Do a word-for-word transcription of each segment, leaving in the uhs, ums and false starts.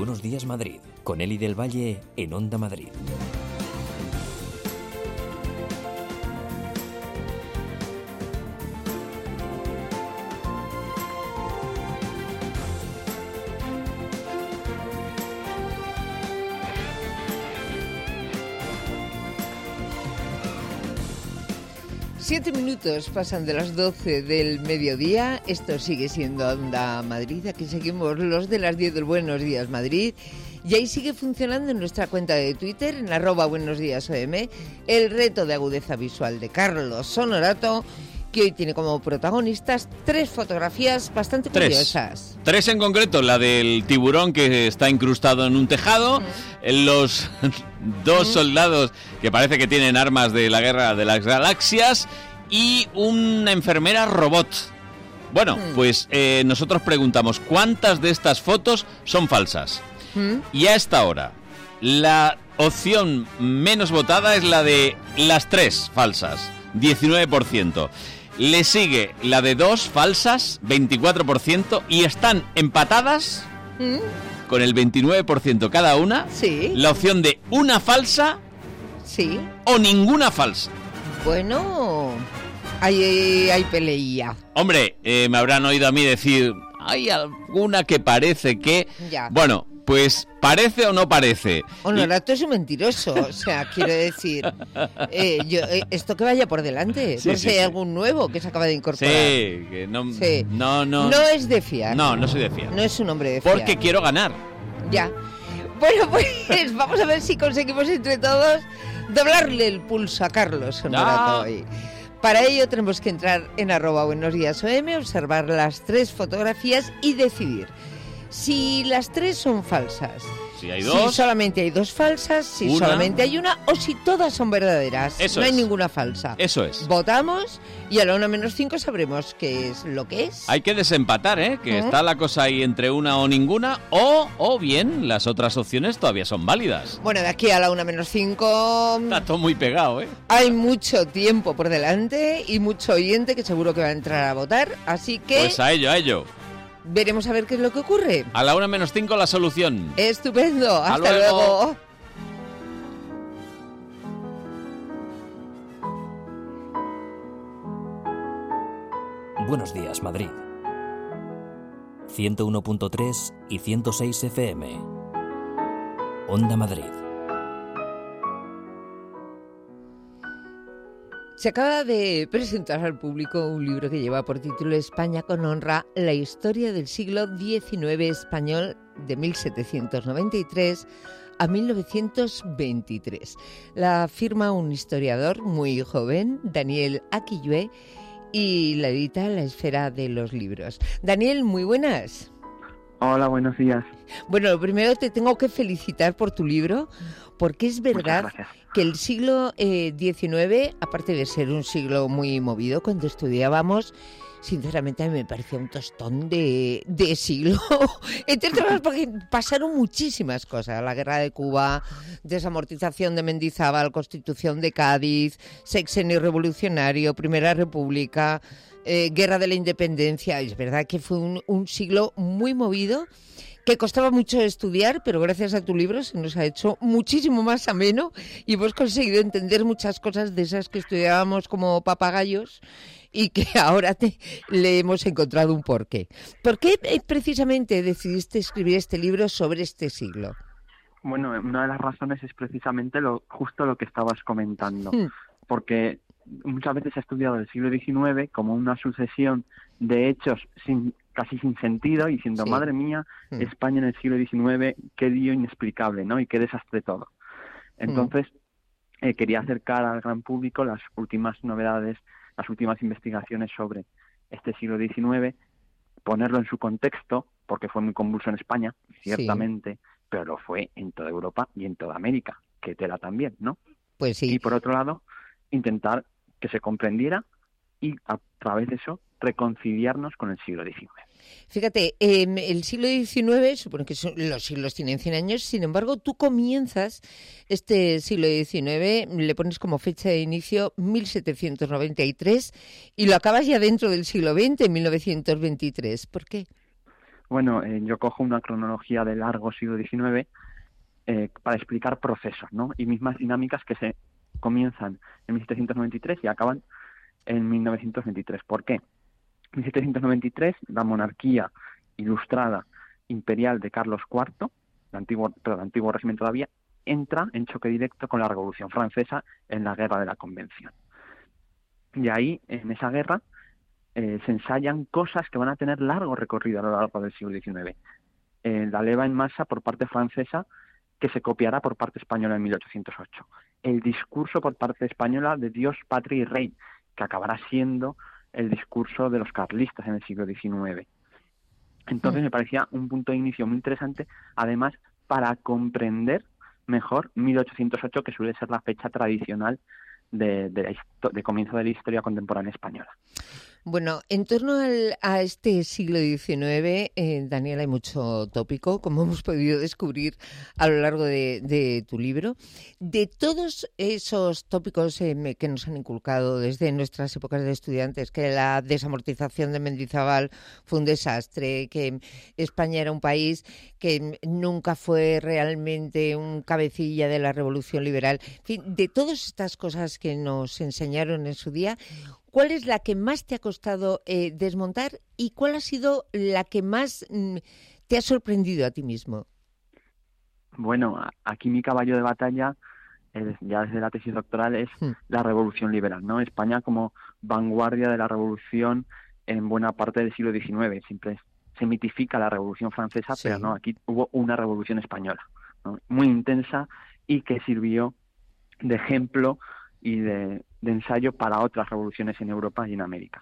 Buenos Días Madrid, con Eli del Valle en Onda Madrid. Siete minutos pasan de las doce del mediodía. Esto sigue siendo Onda Madrid. Aquí seguimos los de las diez del Buenos Días Madrid. Y ahí sigue funcionando en nuestra cuenta de Twitter, en arroba Buenos Días O M, el reto de agudeza visual de Carlos Honorato, que hoy tiene como protagonistas tres fotografías bastante tres. curiosas. Tres en concreto, la del tiburón que está incrustado en un tejado, mm. los dos mm. soldados que parece que tienen armas de la Guerra de las Galaxias y una enfermera robot. Bueno, mm. pues eh, nosotros preguntamos, ¿cuántas de estas fotos son falsas? Mm. Y a esta hora, la opción menos votada es la de las tres falsas, diecinueve por ciento. Le sigue la de dos falsas, veinticuatro por ciento, y están empatadas ¿Mm? con el veintinueve por ciento cada una. Sí. La opción de una falsa sí. o ninguna falsa. Bueno, hay, hay peleilla. Hombre, eh, me habrán oído a mí decir, hay alguna que parece que... Ya. Bueno, pues parece o no parece. Honorato es un mentiroso, o sea, quiero decir, eh, yo, eh, esto que vaya por delante, sí, no sí, sé, sí. algún nuevo que se acaba de incorporar. Sí, que no, sí. no, no. No es de fiar. No, no soy de fiar. No es un hombre de fiar. Porque quiero ganar. Ya. Bueno, pues vamos a ver si conseguimos entre todos doblarle el pulso a Carlos Honorato ah. hoy. Para ello tenemos que entrar en arroba Buenos Días O M, observar las tres fotografías y decidir si las tres son falsas. Si hay dos. Si solamente hay dos falsas, si una. solamente hay una o si todas son verdaderas. Eso no es. hay ninguna falsa. Eso es. Votamos y a la una menos cinco sabremos qué es lo que es. Hay que desempatar, ¿eh? Que ¿Mm? Está la cosa ahí entre una o ninguna, o, o bien las otras opciones todavía son válidas. Bueno, de aquí a la una menos cinco... Está todo muy pegado, ¿eh? Hay mucho tiempo por delante y mucho oyente que seguro que va a entrar a votar, así que... Pues a ello, a ello. Veremos a ver qué es lo que ocurre. A la una menos cinco la solución. Estupendo. Hasta, Hasta luego. luego. Buenos Días Madrid. ciento uno punto tres y ciento seis F M. Onda Madrid. Se acaba de presentar al público un libro que lleva por título España con honra, la historia del siglo diecinueve español de mil setecientos noventa y tres a mil novecientos veintitrés. La firma un historiador muy joven, Daniel Aquillué, y la edita La Esfera de los Libros. Daniel, muy buenas. Hola, buenos días. Bueno, lo primero te tengo que felicitar por tu libro, porque es verdad que el siglo eh, diecinueve, aparte de ser un siglo muy movido, cuando estudiábamos, sinceramente a mí me parecía un tostón de, de siglo. Entre otras porque pasaron muchísimas cosas. La guerra de Cuba, desamortización de Mendizábal, constitución de Cádiz, sexenio revolucionario, Primera República, eh, guerra de la independencia. Es verdad que fue un, un siglo muy movido, que costaba mucho estudiar, pero gracias a tu libro se nos ha hecho muchísimo más ameno y hemos conseguido entender muchas cosas de esas que estudiábamos como papagayos y que ahora te, le hemos encontrado un porqué. ¿Por qué precisamente decidiste escribir este libro sobre este siglo? Bueno, una de las razones es precisamente lo justo lo que estabas comentando, hmm. porque muchas veces se ha estudiado el siglo diecinueve como una sucesión de hechos sin casi sin sentido, y diciendo, sí. madre mía, mm. España en el siglo diecinueve, qué lío inexplicable, ¿no? Y qué desastre todo. Entonces, mm. eh, quería acercar al gran público las últimas novedades, las últimas investigaciones sobre este siglo diecinueve, ponerlo en su contexto, porque fue muy convulso en España, ciertamente, sí. pero lo fue en toda Europa y en toda América, que tela también, ¿no? Pues sí. Y por otro lado, intentar que se comprendiera y a través de eso reconciliarnos con el siglo diecinueve. Fíjate, eh, el siglo diecinueve, supone que son, los siglos tienen cien años, sin embargo, tú comienzas este siglo diecinueve, le pones como fecha de inicio mil setecientos noventa y tres y lo acabas ya dentro del siglo veinte, mil novecientos veintitrés. ¿Por qué? Bueno, eh, yo cojo una cronología del largo siglo diecinueve eh, para explicar procesos, ¿no? Y mismas dinámicas que se comienzan en mil setecientos noventa y tres y acaban en mil novecientos veintitrés. ¿Por qué? En mil setecientos noventa y tres, la monarquía ilustrada imperial de Carlos cuarto, el antiguo, pero el antiguo régimen todavía, entra en choque directo con la Revolución Francesa en la Guerra de la Convención. Y ahí, en esa guerra, eh, se ensayan cosas que van a tener largo recorrido a lo largo del siglo diecinueve. Eh, la leva en masa por parte francesa, que se copiará por parte española en mil ochocientos ocho. El discurso por parte española de Dios, patria y rey, que acabará siendo el discurso de los carlistas en el siglo diecinueve. Entonces me parecía un punto de inicio muy interesante, además, para comprender mejor mil ochocientos ocho, que suele ser la fecha tradicional de, de, la histo- de comienzo de la historia contemporánea española. Bueno, en torno al, a este siglo diecinueve, eh, Daniel, hay mucho tópico, como hemos podido descubrir a lo largo de, de tu libro. De todos esos tópicos eh, me- que nos han inculcado desde nuestras épocas de estudiantes, que la desamortización de Mendizábal fue un desastre, que España era un país que nunca fue realmente un cabecilla de la revolución liberal, en fin, de todas estas cosas que nos enseñaron en su día, ¿cuál es la que más te ha costado eh, desmontar y cuál ha sido la que más mm, te ha sorprendido a ti mismo? Bueno, a- aquí mi caballo de batalla, eh, ya desde la tesis doctoral, es Hmm. la revolución liberal, ¿no? España como vanguardia de la revolución en buena parte del siglo diecinueve. Siempre se mitifica la revolución francesa, Sí. pero no, aquí hubo una revolución española, ¿no? Muy intensa y que sirvió de ejemplo y de, de ensayo para otras revoluciones en Europa y en América.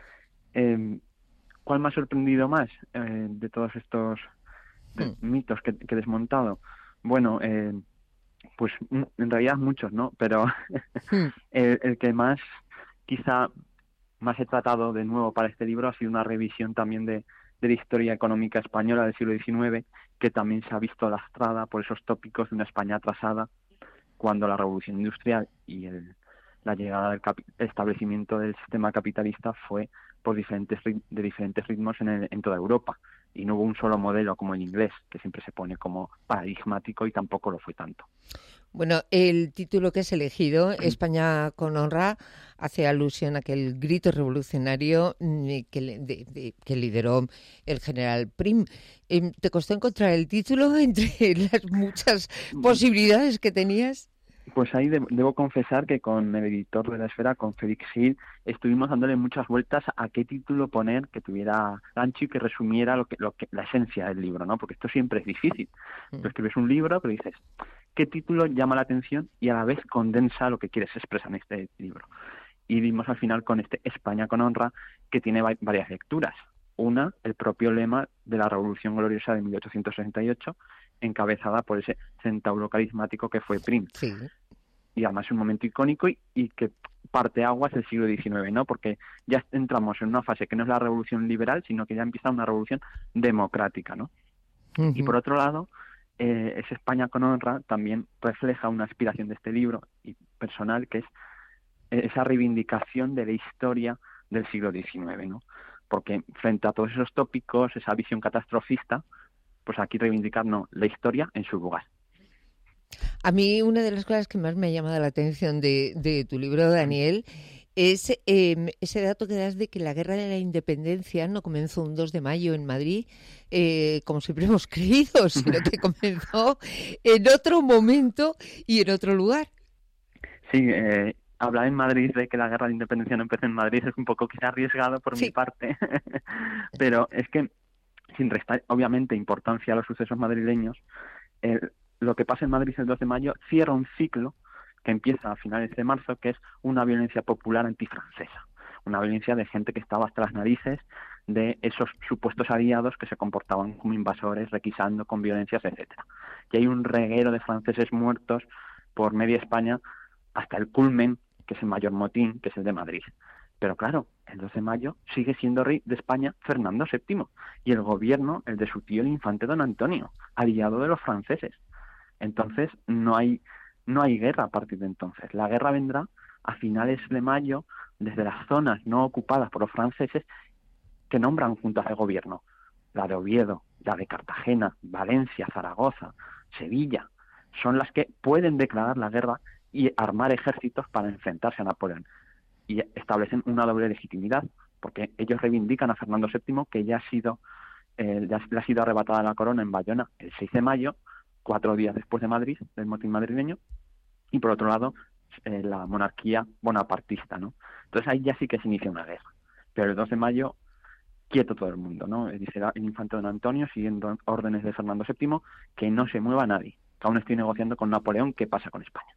Eh, ¿Cuál me ha sorprendido más eh, de todos estos de- Hmm. mitos que, que he desmontado? Bueno, eh, pues mm, en realidad muchos, ¿no? Pero Hmm. el, el que más, quizá, más he tratado de nuevo para este libro ha sido una revisión también de, de la historia económica española del siglo diecinueve, que también se ha visto lastrada por esos tópicos de una España atrasada, cuando la revolución industrial y el, la llegada del capi- establecimiento del sistema capitalista fue por diferentes rit- de diferentes ritmos en, el- en toda Europa, y no hubo un solo modelo como el inglés, que siempre se pone como paradigmático, y tampoco lo fue tanto. Bueno, el título que has elegido, España con honra, hace alusión a aquel grito revolucionario mm, que, le- de- de- que lideró el general Prim. Em, ¿Te costó encontrar el título entre las muchas posibilidades que tenías? Pues ahí de- debo confesar que con el editor de La Esfera, con Félix Gil, estuvimos dándole muchas vueltas a qué título poner que tuviera ancho y que resumiera lo que, lo que, la esencia del libro, ¿no? Porque esto siempre es difícil. Mm. Tú escribes un libro, pero dices, ¿qué título llama la atención y a la vez condensa lo que quieres expresar en este libro? Y vimos al final con este España con honra, que tiene va- varias lecturas. Una, el propio lema de la Revolución Gloriosa de mil ochocientos sesenta y ocho, encabezada por ese centauro carismático que fue Prim. Sí. Y además es un momento icónico y, y que parte aguas del siglo diecinueve, ¿no? Porque ya entramos en una fase que no es la revolución liberal, sino que ya empieza una revolución democrática, ¿no? Ujú. Y por otro lado, eh, ese España con honra también refleja una aspiración de este libro y personal, que es eh, esa reivindicación de la historia del siglo diecinueve, ¿no? Porque frente a todos esos tópicos, esa visión catastrofista, pues aquí reivindicar, no, la historia en su lugar. A mí una de las cosas que más me ha llamado la atención de, de tu libro, Daniel, es eh, ese dato que das de que la Guerra de la Independencia no comenzó un dos de mayo en Madrid, eh, como siempre hemos creído, sino que comenzó en otro momento y en otro lugar. Sí, eh, hablar en Madrid de que la Guerra de Independencia no empezó en Madrid es un poco quizá arriesgado por Sí. mi parte, pero es que, sin restar obviamente importancia a los sucesos madrileños, eh, lo que pasa en Madrid el dos de mayo cierra un ciclo que empieza a finales de marzo, que es una violencia popular antifrancesa, una violencia de gente que estaba hasta las narices de esos supuestos aliados que se comportaban como invasores, requisando con violencias, etcétera. Y hay un reguero de franceses muertos por media España hasta el culmen, que es el mayor motín, que es el de Madrid. Pero claro, el dos de mayo sigue siendo rey de España Fernando séptimo, y el gobierno, el de su tío el infante don Antonio, aliado de los franceses. Entonces no hay no hay guerra a partir de entonces. La guerra vendrá a finales de mayo desde las zonas no ocupadas por los franceses, que nombran juntas de gobierno. la de Oviedo, la de Cartagena, Valencia, Zaragoza, Sevilla, son las que pueden declarar la guerra y armar ejércitos para enfrentarse a Napoleón. Y establecen una doble legitimidad, porque ellos reivindican a Fernando séptimo, que ya ha sido, eh, ya le ha sido arrebatada la corona en Bayona el seis de mayo, cuatro días después de Madrid, del motín madrileño, y por otro lado, eh, la monarquía bonapartista, ¿no? Entonces ahí ya sí que se inicia una guerra. Pero el dos de mayo, quieto todo el mundo, ¿no? Dice el infante don Antonio, siguiendo órdenes de Fernando séptimo, que no se mueva nadie, que aún estoy negociando con Napoleón qué pasa con España.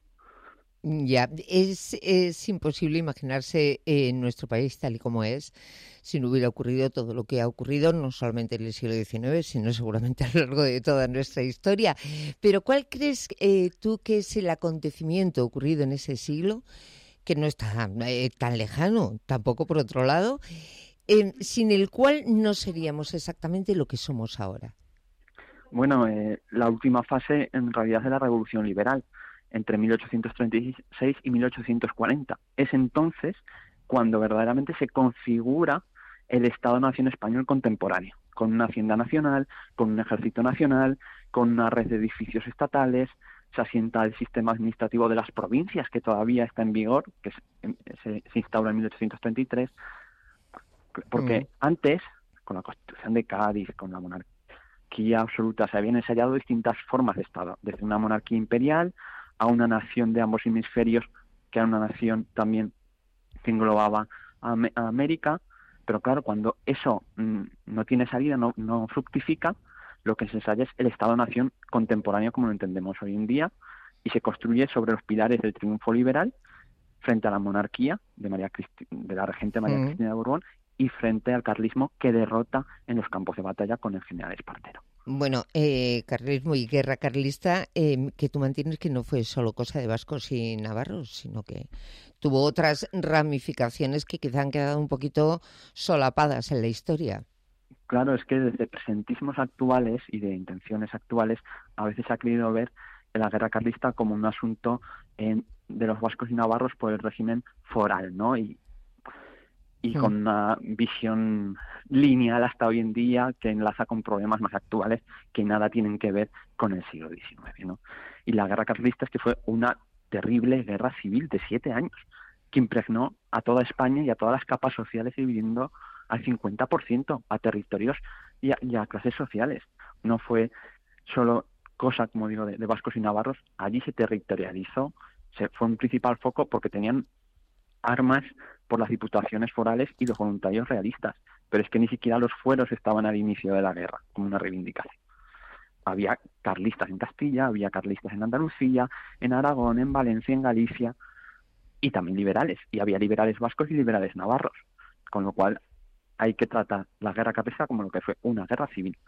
Ya, es, es imposible imaginarse en eh, nuestro país tal y como es si no hubiera ocurrido todo lo que ha ocurrido, no solamente en el siglo diecinueve, sino seguramente a lo largo de toda nuestra historia. Pero ¿cuál crees eh, tú que es el acontecimiento ocurrido en ese siglo, que no está eh, tan lejano, tampoco por otro lado, eh, sin el cual no seríamos exactamente lo que somos ahora? Bueno, eh, la última fase en realidad es la Revolución Liberal, entre mil ochocientos treinta y seis y mil ochocientos cuarenta. Es entonces cuando verdaderamente se configura el Estado-Nación español contemporáneo, con una hacienda nacional, con un ejército nacional, con una red de edificios estatales, se asienta el sistema administrativo de las provincias, que todavía está en vigor, que se, se, se instaura en mil ochocientos treinta y tres, porque mm. antes, con la Constitución de Cádiz, con la monarquía absoluta, se habían ensayado distintas formas de Estado, desde una monarquía imperial a una nación de ambos hemisferios, que era una nación también que englobaba a, a América, pero claro, cuando eso mmm, no tiene salida, no, no fructifica, lo que se ensaya es el Estado-Nación contemporáneo como lo entendemos hoy en día, y se construye sobre los pilares del triunfo liberal, frente a la monarquía de, María Cristi- de la regente María mm. Cristina de Borbón, y frente al carlismo que derrota en los campos de batalla con el general Espartero. Bueno, eh, carlismo y guerra carlista, eh, que tú mantienes que no fue solo cosa de vascos y navarros, sino que tuvo otras ramificaciones que quizá han quedado un poquito solapadas en la historia. Claro, es que desde presentismos actuales y de intenciones actuales a veces se ha querido ver la guerra carlista como un asunto eh, de los vascos y navarros por el régimen foral, ¿no? Y y con una visión lineal hasta hoy en día que enlaza con problemas más actuales que nada tienen que ver con el siglo diecinueve, ¿no? Y la guerra carlista es que fue una terrible guerra civil de siete años que impregnó a toda España y a todas las capas sociales, dividiendo al cincuenta por ciento a territorios y a, y a clases sociales. No fue solo cosa, como digo, de, de vascos y navarros. Allí se territorializó, se, fue un principal foco porque tenían armas por las diputaciones forales y los voluntarios realistas, pero es que ni siquiera los fueros estaban al inicio de la guerra como una reivindicación. Había carlistas en Castilla, había carlistas en Andalucía, en Aragón, en Valencia, en Galicia, y también liberales, y había liberales vascos y liberales navarros, con lo cual hay que tratar la guerra carlista como lo que fue una guerra civil.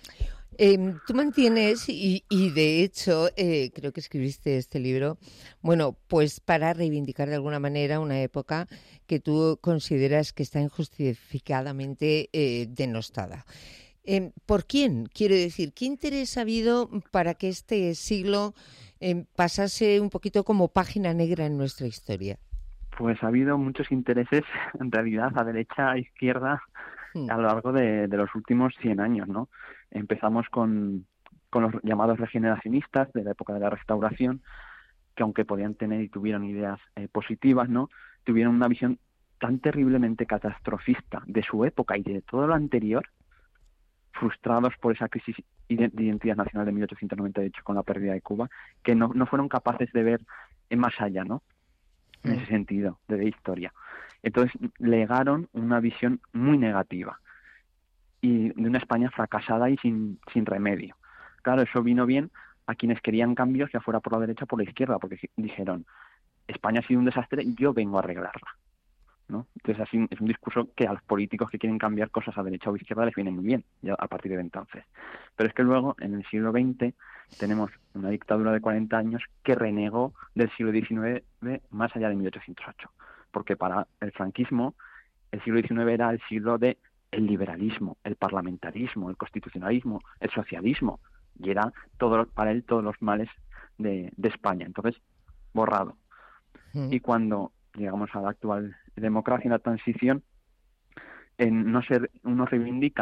Eh, tú mantienes, y, y de hecho eh, creo que escribiste este libro, bueno, pues para reivindicar de alguna manera una época que tú consideras que está injustificadamente eh, denostada. Eh, ¿Por quién? Quiero decir, ¿qué interés ha habido para que este siglo eh, pasase un poquito como página negra en nuestra historia? Pues ha habido muchos intereses, en realidad, a derecha, a izquierda, a lo largo de, de los últimos cien años, ¿no? Empezamos con, con los llamados regeneracionistas de la época de la Restauración, que aunque podían tener y tuvieron ideas eh, positivas, ¿no? Tuvieron una visión tan terriblemente catastrofista de su época y de todo lo anterior, frustrados por esa crisis de identidad nacional de mil ochocientos noventa y ocho con la pérdida de Cuba, que no, no fueron capaces de ver más allá, ¿no? En ese sentido, de la historia. Entonces legaron una visión muy negativa y de una España fracasada y sin, sin remedio. Claro, eso vino bien a quienes querían cambios, ya fuera por la derecha o por la izquierda, porque dijeron, España ha sido un desastre, yo vengo a arreglarla, ¿no? Entonces así es un discurso que a los políticos que quieren cambiar cosas a derecha o izquierda les viene muy bien, ya a partir de entonces. Pero es que luego, en el siglo veinte, tenemos una dictadura de cuarenta años que renegó del siglo diecinueve más allá de mil ochocientos ocho, porque para el franquismo el siglo diecinueve era el siglo de el liberalismo, el parlamentarismo, el constitucionalismo, el socialismo, y era todo para él todos los males de, de España. Entonces, borrado. Mm. Y cuando llegamos a la actual democracia y la transición, en no ser, unos reivindican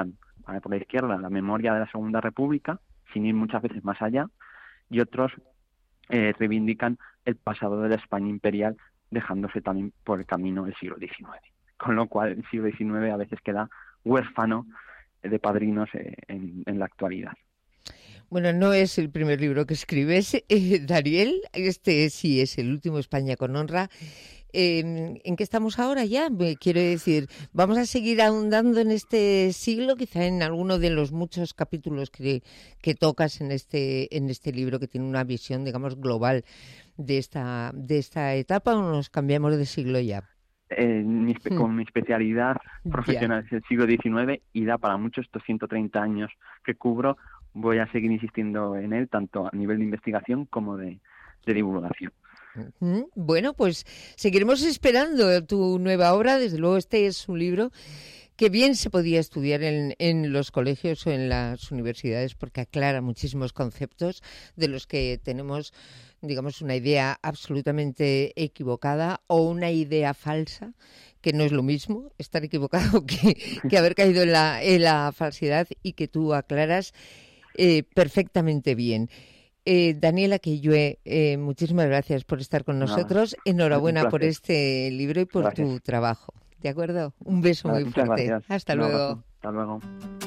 a la época izquierda, la memoria de la Segunda República, sin ir muchas veces más allá, y otros eh, reivindican el pasado de la España imperial, dejándose también por el camino del siglo diecinueve. Con lo cual el siglo diecinueve a veces queda huérfano de padrinos eh, en, en la actualidad. Bueno, no es el primer libro que escribes, eh, Daniel, este sí es el último, España con honra. Eh, ¿En qué estamos ahora ya? Quiero decir, ¿vamos a seguir ahondando en este siglo, quizá en alguno de los muchos capítulos que, que tocas en este, en este libro, que tiene una visión, digamos, global de esta, de esta etapa, o nos cambiamos de siglo ya? Eh, mi, con mi especialidad profesional yeah. es el siglo diecinueve y da para muchos estos ciento treinta años que cubro. Voy a seguir insistiendo en él, tanto a nivel de investigación como de, de divulgación. Bueno, pues seguiremos esperando tu nueva obra. Desde luego este es un libro que bien se podía estudiar en, en los colegios o en las universidades, porque aclara muchísimos conceptos de los que tenemos, digamos, una idea absolutamente equivocada o una idea falsa, que no es lo mismo estar equivocado que, que haber caído en la, en la falsidad, y que tú aclaras eh, perfectamente bien. Eh, Daniela Queillué, eh, muchísimas gracias por estar con nosotros. Nada, enhorabuena por este libro y por gracias. tu trabajo. ¿De acuerdo? Un beso muy Muchas fuerte. Gracias. Hasta Un luego. abrazo. Hasta luego.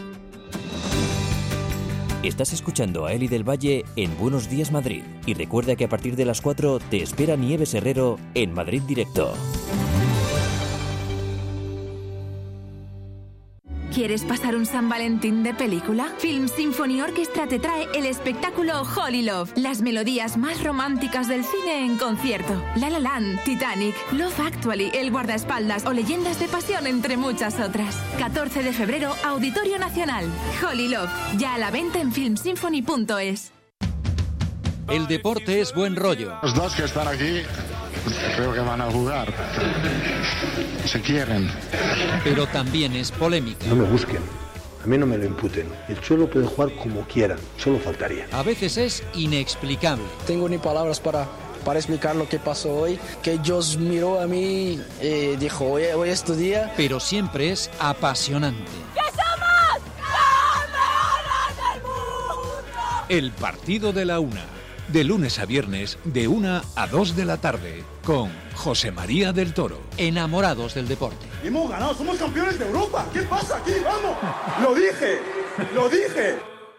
Estás escuchando a Eli del Valle en Buenos Días Madrid. Y recuerda que a partir de las cuatro te espera Nieves Herrero en Madrid Directo. ¿Quieres pasar un San Valentín de película? Film Symphony Orchestra te trae el espectáculo Holy Love. Las melodías más románticas del cine en concierto. La La Land, Titanic, Love Actually, El Guardaespaldas o Leyendas de Pasión, entre muchas otras. catorce de febrero, Auditorio Nacional. Holy Love, ya a la venta en film symphony punto es. El deporte es buen rollo. Los dos que están aquí creo que van a jugar. Se quieren. Pero también es polémica. No me busquen, a mí no me lo imputen. El Cholo puede jugar como quiera, solo faltaría. A veces es inexplicable. Tengo ni palabras para, para explicar lo que pasó hoy. Que Dios miró a mí y dijo, hoy, hoy es tu día. Pero siempre es apasionante. ¡Que somos los mejores del mundo! El partido de la una. De lunes a viernes, de una a dos de la tarde, con José María del Toro. Enamorados del deporte. Hemos ganado, somos campeones de Europa. ¿Qué pasa aquí? ¡Vamos! ¡Lo dije! ¡Lo dije!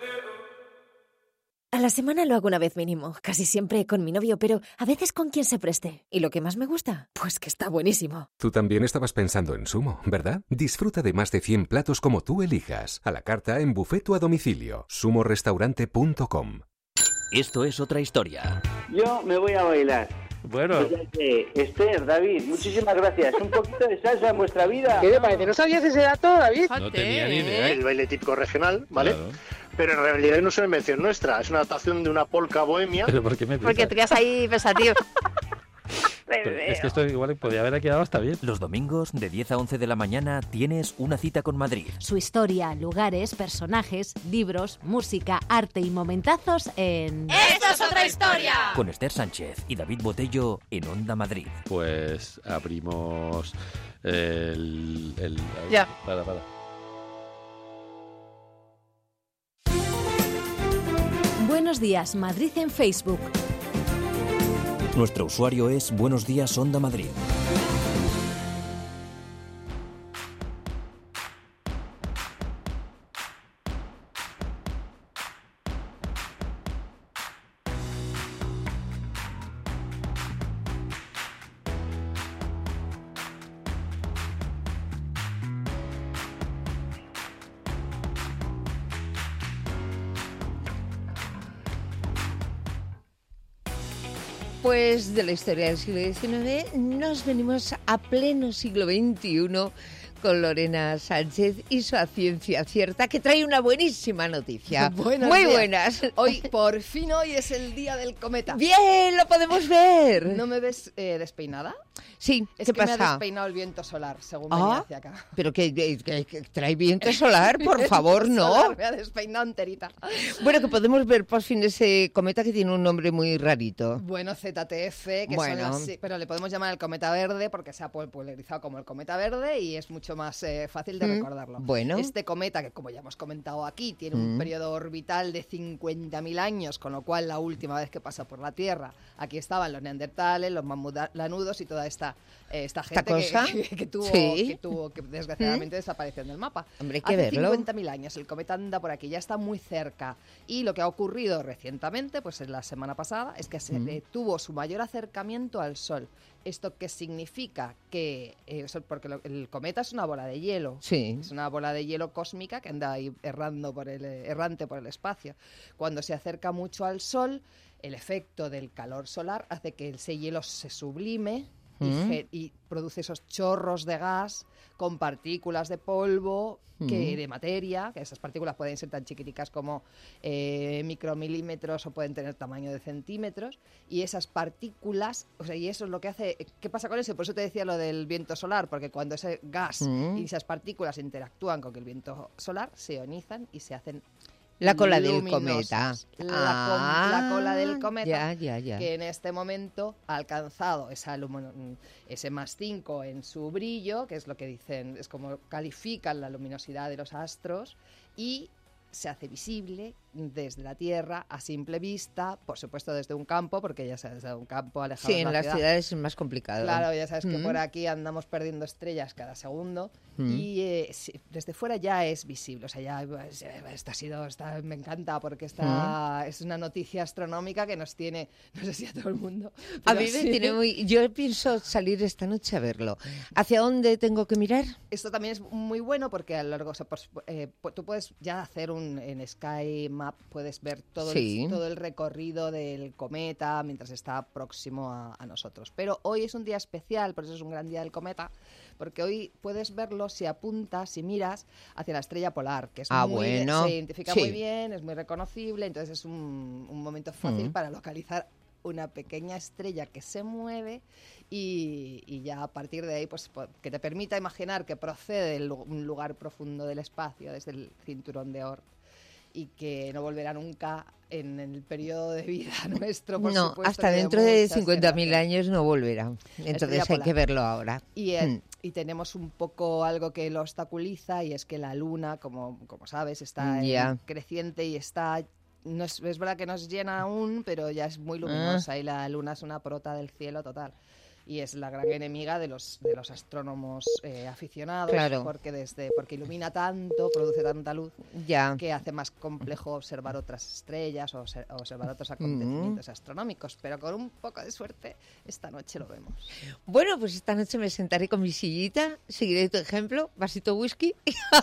A la semana lo hago una vez mínimo, casi siempre con mi novio, pero a veces con quien se preste. ¿Y lo que más me gusta? Pues que está buenísimo. Tú también estabas pensando en Sumo, ¿verdad? Disfruta de más de cien platos como tú elijas. A la carta, en buffet o a domicilio. sumo restaurante punto com. Esto es otra historia. Yo me voy a bailar. Bueno. O sea que, Esther, David, muchísimas gracias. Un poquito de salsa en vuestra vida. ¿Qué te parece? ¿No sabías ese dato, David? No tenía ni idea. El baile típico regional, ¿vale? Claro. Pero en realidad no es una invención nuestra, es una adaptación de una polka bohemia. ¿Pero por qué me Porque te quedas ahí pensativo. Es que esto igual podría haber quedado hasta bien. Los domingos de diez a once de la mañana tienes una cita con Madrid. Su historia, lugares, personajes, libros, música, arte y momentazos en... ¡Esto es otra historia! Con Esther Sánchez y David Botello en Onda Madrid. Pues abrimos el... el ya. Para, para. Buenos días, Madrid en Facebook. Nuestro usuario es Buenos Días Onda Madrid. Pues de la historia del siglo diecinueve nos venimos a pleno siglo veintiuno con Lorena Sánchez y su Ciencia Cierta, que trae una buenísima noticia. Buenos Muy días. buenas. Hoy, por fin hoy es el día del cometa. ¡Bien! ¡Lo podemos ver! ¿No me ves eh, despeinada? Sí, es ¿qué que pasa? me ha despeinado el viento solar, según ¿Ah? venía hacia acá. Pero que, que, que, que trae viento solar, por favor, ¿no? Solar, me ha despeinado enterita. Bueno, que podemos ver por fin ese cometa que tiene un nombre muy rarito. Bueno, Z T F, que bueno. son las... Pero le podemos llamar el cometa verde porque se ha popularizado como el cometa verde y es mucho mucho más eh, fácil de Mm, recordarlo. bueno. Este cometa, que como ya hemos comentado aquí, tiene Mm. un periodo orbital de cincuenta mil años, con lo cual la última vez que pasó por la Tierra, aquí estaban los neandertales, los mamut-lanudos y toda esta, eh, esta gente que, cosa? que, que tuvo, Sí. que tuvo, que desgraciadamente desapareció en el mapa. Hombre, hay que Hace verlo. cincuenta mil años, el cometa anda por aquí, ya está muy cerca. Y lo que ha ocurrido recientemente, pues en la semana pasada, es que se Mm. le tuvo su mayor acercamiento al Sol. ¿Esto qué significa? Que, eh, eso- porque lo- el cometa es una bola de hielo. Sí. Es una bola de hielo cósmica que anda ahí errando por el, eh, errante por el espacio. Cuando se acerca mucho al Sol, el efecto del calor solar hace que ese hielo se sublime y, Mm. ge- y produce esos chorros de gas con partículas de polvo, que Mm. de materia, que esas partículas pueden ser tan chiquiticas como eh, micromilímetros o pueden tener tamaño de centímetros, y esas partículas, o sea, y eso es lo que hace, ¿qué pasa con eso? Por eso te decía lo del viento solar, porque cuando ese gas Mm. y esas partículas interactúan con el viento solar, se ionizan y se hacen La cola del luminosas. cometa. La, com- la cola del cometa, Ya, ya, ya. que en este momento ha alcanzado esa lumino- ese más cinco en su brillo, que es lo que dicen, es como califican la luminosidad de los astros, y se hace visible desde la Tierra a simple vista, por supuesto desde un campo, porque ya sabes, desde un campo alejado Sí, de en la las ciudad. ciudades es más complicado. Claro, ya sabes que Mm. por aquí andamos perdiendo estrellas cada segundo Mm. y eh, sí, desde fuera ya es visible. O sea, ya pues, eh, esta ha sido, esta, me encanta porque esta es una noticia astronómica que nos tiene, no sé si a todo el mundo. A pero mí me sí. tiene muy... Yo pienso salir esta noche a verlo. ¿Hacia dónde tengo que mirar? Esto también es muy bueno porque a lo largo, o sea, pues, eh, pu- tú puedes ya hacer un, en Sky Map, puedes ver todo, Sí. el, todo el recorrido del cometa mientras está próximo a, a nosotros. Pero hoy es un día especial, por eso es un gran día del cometa, porque hoy puedes verlo si apuntas, si miras hacia la estrella polar, que es Ah, muy, bueno. se identifica Sí. muy bien, es muy reconocible, entonces es un, un momento fácil Mm. para localizar una pequeña estrella que se mueve y, y ya a partir de ahí pues po- que te permita imaginar que procede de lu- un lugar profundo del espacio, desde el cinturón de Oort, y que no volverá nunca en el periodo de vida nuestro, por No, supuesto, hasta que dentro de muchas cincuenta mil generaciones. años no volverá. Estrella Entonces hay polar. que verlo ahora. Y, eh, Mm. y tenemos un poco algo que lo obstaculiza, y es que la luna, como, como sabes, está en Ya. creciente y está... No es, es verdad que no es llena aún, pero ya es Ah. muy luminosa y la luna es una prota del cielo total. Y es la gran enemiga de los, de los astrónomos eh, aficionados, Claro. porque, desde, porque ilumina tanto, produce tanta luz, Ya. que hace más complejo observar otras estrellas o obser- observar Mm. otros acontecimientos astronómicos. Pero con un poco de suerte, esta noche lo vemos. Bueno, pues esta noche me sentaré con mi sillita, seguiré tu ejemplo, vasito whisky,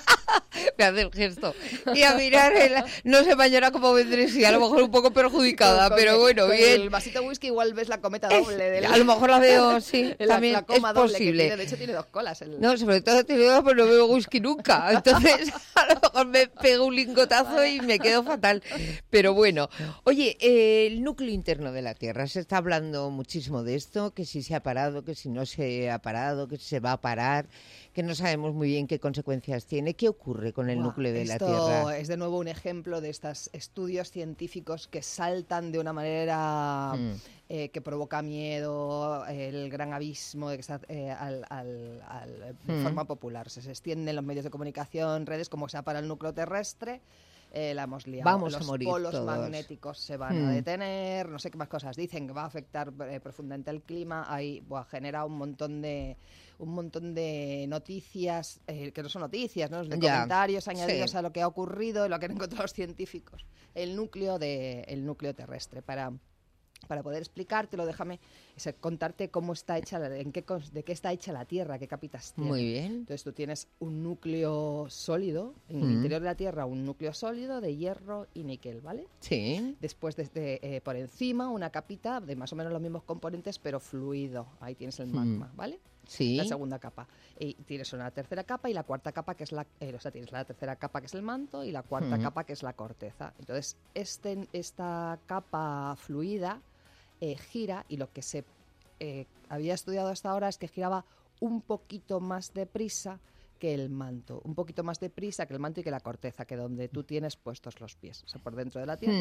me hace el gesto, y a mirar, el, no sé mañana cómo vendré, sí, a lo mejor un poco perjudicada, Con- pero con- bueno, con bien. el vasito whisky igual ves la cometa doble. del- A lo mejor la veo, sí, la, también la coma es doble que posible. tiene, de hecho tiene dos colas. El... No, sobre todo te digo, pues no bebo whisky nunca. Entonces, a lo mejor me pego un lingotazo y me quedo fatal. Pero bueno, oye, eh, el núcleo interno de la Tierra, se está hablando muchísimo de esto, que si se ha parado, que si no se ha parado, que si se va a parar, que no sabemos muy bien qué consecuencias tiene. ¿Qué ocurre con el Buah, núcleo de la esto Tierra? es de nuevo un ejemplo de estos estudios científicos que saltan de una manera Mm. eh, que provoca miedo, el gran abismo de que está eh, al, al- al- de Mm. forma popular. Se, se extienden los medios de comunicación, redes, como sea para el núcleo terrestre. Eh, la hemos liado. Vamos a Los morir polos todos. magnéticos se van Mm. a detener, no sé qué más cosas dicen, que va a afectar eh, profundamente el clima. Ahí buah, genera un montón de un montón de noticias, eh, que no son noticias, ¿no? De Ya, comentarios añadidos sí. a lo que ha ocurrido y lo que han encontrado los científicos. El núcleo de el núcleo terrestre. Para Para poder explicártelo, déjame o sea, contarte cómo está hecha, la- en qué, cons- de qué está hecha la Tierra, qué capitas tiene. Muy bien. Entonces tú tienes un núcleo sólido, en el Mm. interior de la Tierra un núcleo sólido de hierro y níquel, ¿vale? Sí. Después desde eh, por encima una capita de más o menos los mismos componentes, pero fluido. Ahí tienes el magma, Mm. ¿vale? Sí. La segunda capa. Y tienes una tercera capa y la cuarta capa que es la... eh, o sea, tienes la tercera capa que es el manto y la cuarta Mm. capa que es la corteza. Entonces, este, esta capa fluida eh, gira, y lo que se eh, había estudiado hasta ahora es que giraba un poquito más deprisa que el manto, un poquito más deprisa que el manto y que la corteza, que donde tú tienes puestos los pies, o sea, por dentro de la Tierra. Mm.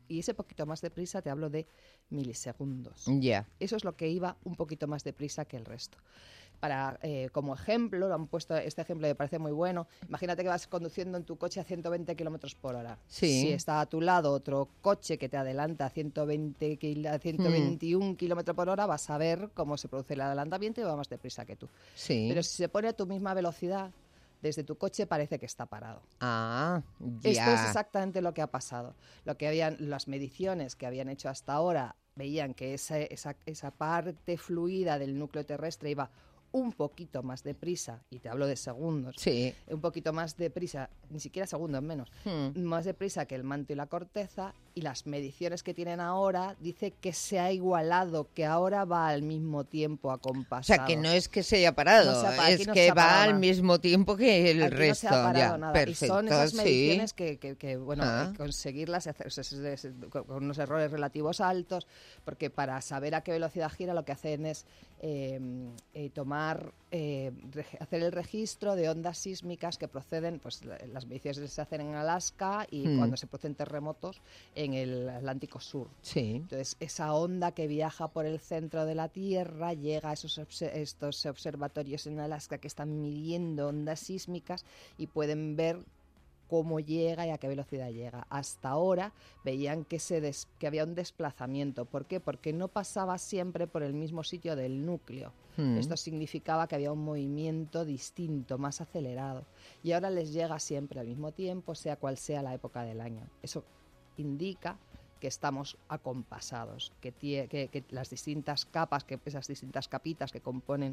Y ese poquito más deprisa te hablo de milisegundos. Ya. Yeah. Eso es lo que iba un poquito más deprisa que el resto. Para, eh, como ejemplo, lo han puesto, este ejemplo me parece muy bueno. Imagínate que vas conduciendo en tu coche a ciento veinte kilómetros por hora. Sí. Si está a tu lado otro coche que te adelanta a ciento veinte, a ciento veintiuno hmm. kilómetros por hora, vas a ver cómo se produce el adelantamiento y va más deprisa que tú. Sí. Pero si se pone a tu misma velocidad, desde tu coche parece que está parado. Ah, ya. Esto es exactamente lo que ha pasado. Lo que habían, las mediciones que habían hecho hasta ahora veían que esa, esa, esa parte fluida del núcleo terrestre iba un poquito más deprisa, y te hablo de segundos, sí. un poquito más deprisa, ni siquiera segundos menos, hmm. más deprisa que el manto y la corteza, y las mediciones que tienen ahora dice que se ha igualado, que ahora va al mismo tiempo acompasado. O sea, que no es que se haya parado, no se ha, es no que va al mismo tiempo que el aquí resto. No se ha parado ya, nada. Perfecto, y son esas mediciones sí. que, que, que, bueno, ah. conseguirlas hacer, con unos errores relativos altos, porque para saber a qué velocidad gira lo que hacen es eh, eh, tomar Eh, hacer el registro de ondas sísmicas que proceden, pues las mediciones se hacen en Alaska y mm. cuando se producen terremotos en el Atlántico Sur. Sí. Entonces esa onda que viaja por el centro de la Tierra llega a esos obse- estos observatorios en Alaska que están midiendo ondas sísmicas y pueden ver cómo llega y a qué velocidad llega. Hasta ahora veían que, se des- que había un desplazamiento. ¿Por qué? Porque no pasaba siempre por el mismo sitio del núcleo. Mm. Esto significaba que había un movimiento distinto, más acelerado. Y ahora les llega siempre al mismo tiempo, sea cual sea la época del año. Eso indica que estamos acompasados, que, tie- que, que las distintas capas, que esas distintas capitas que componen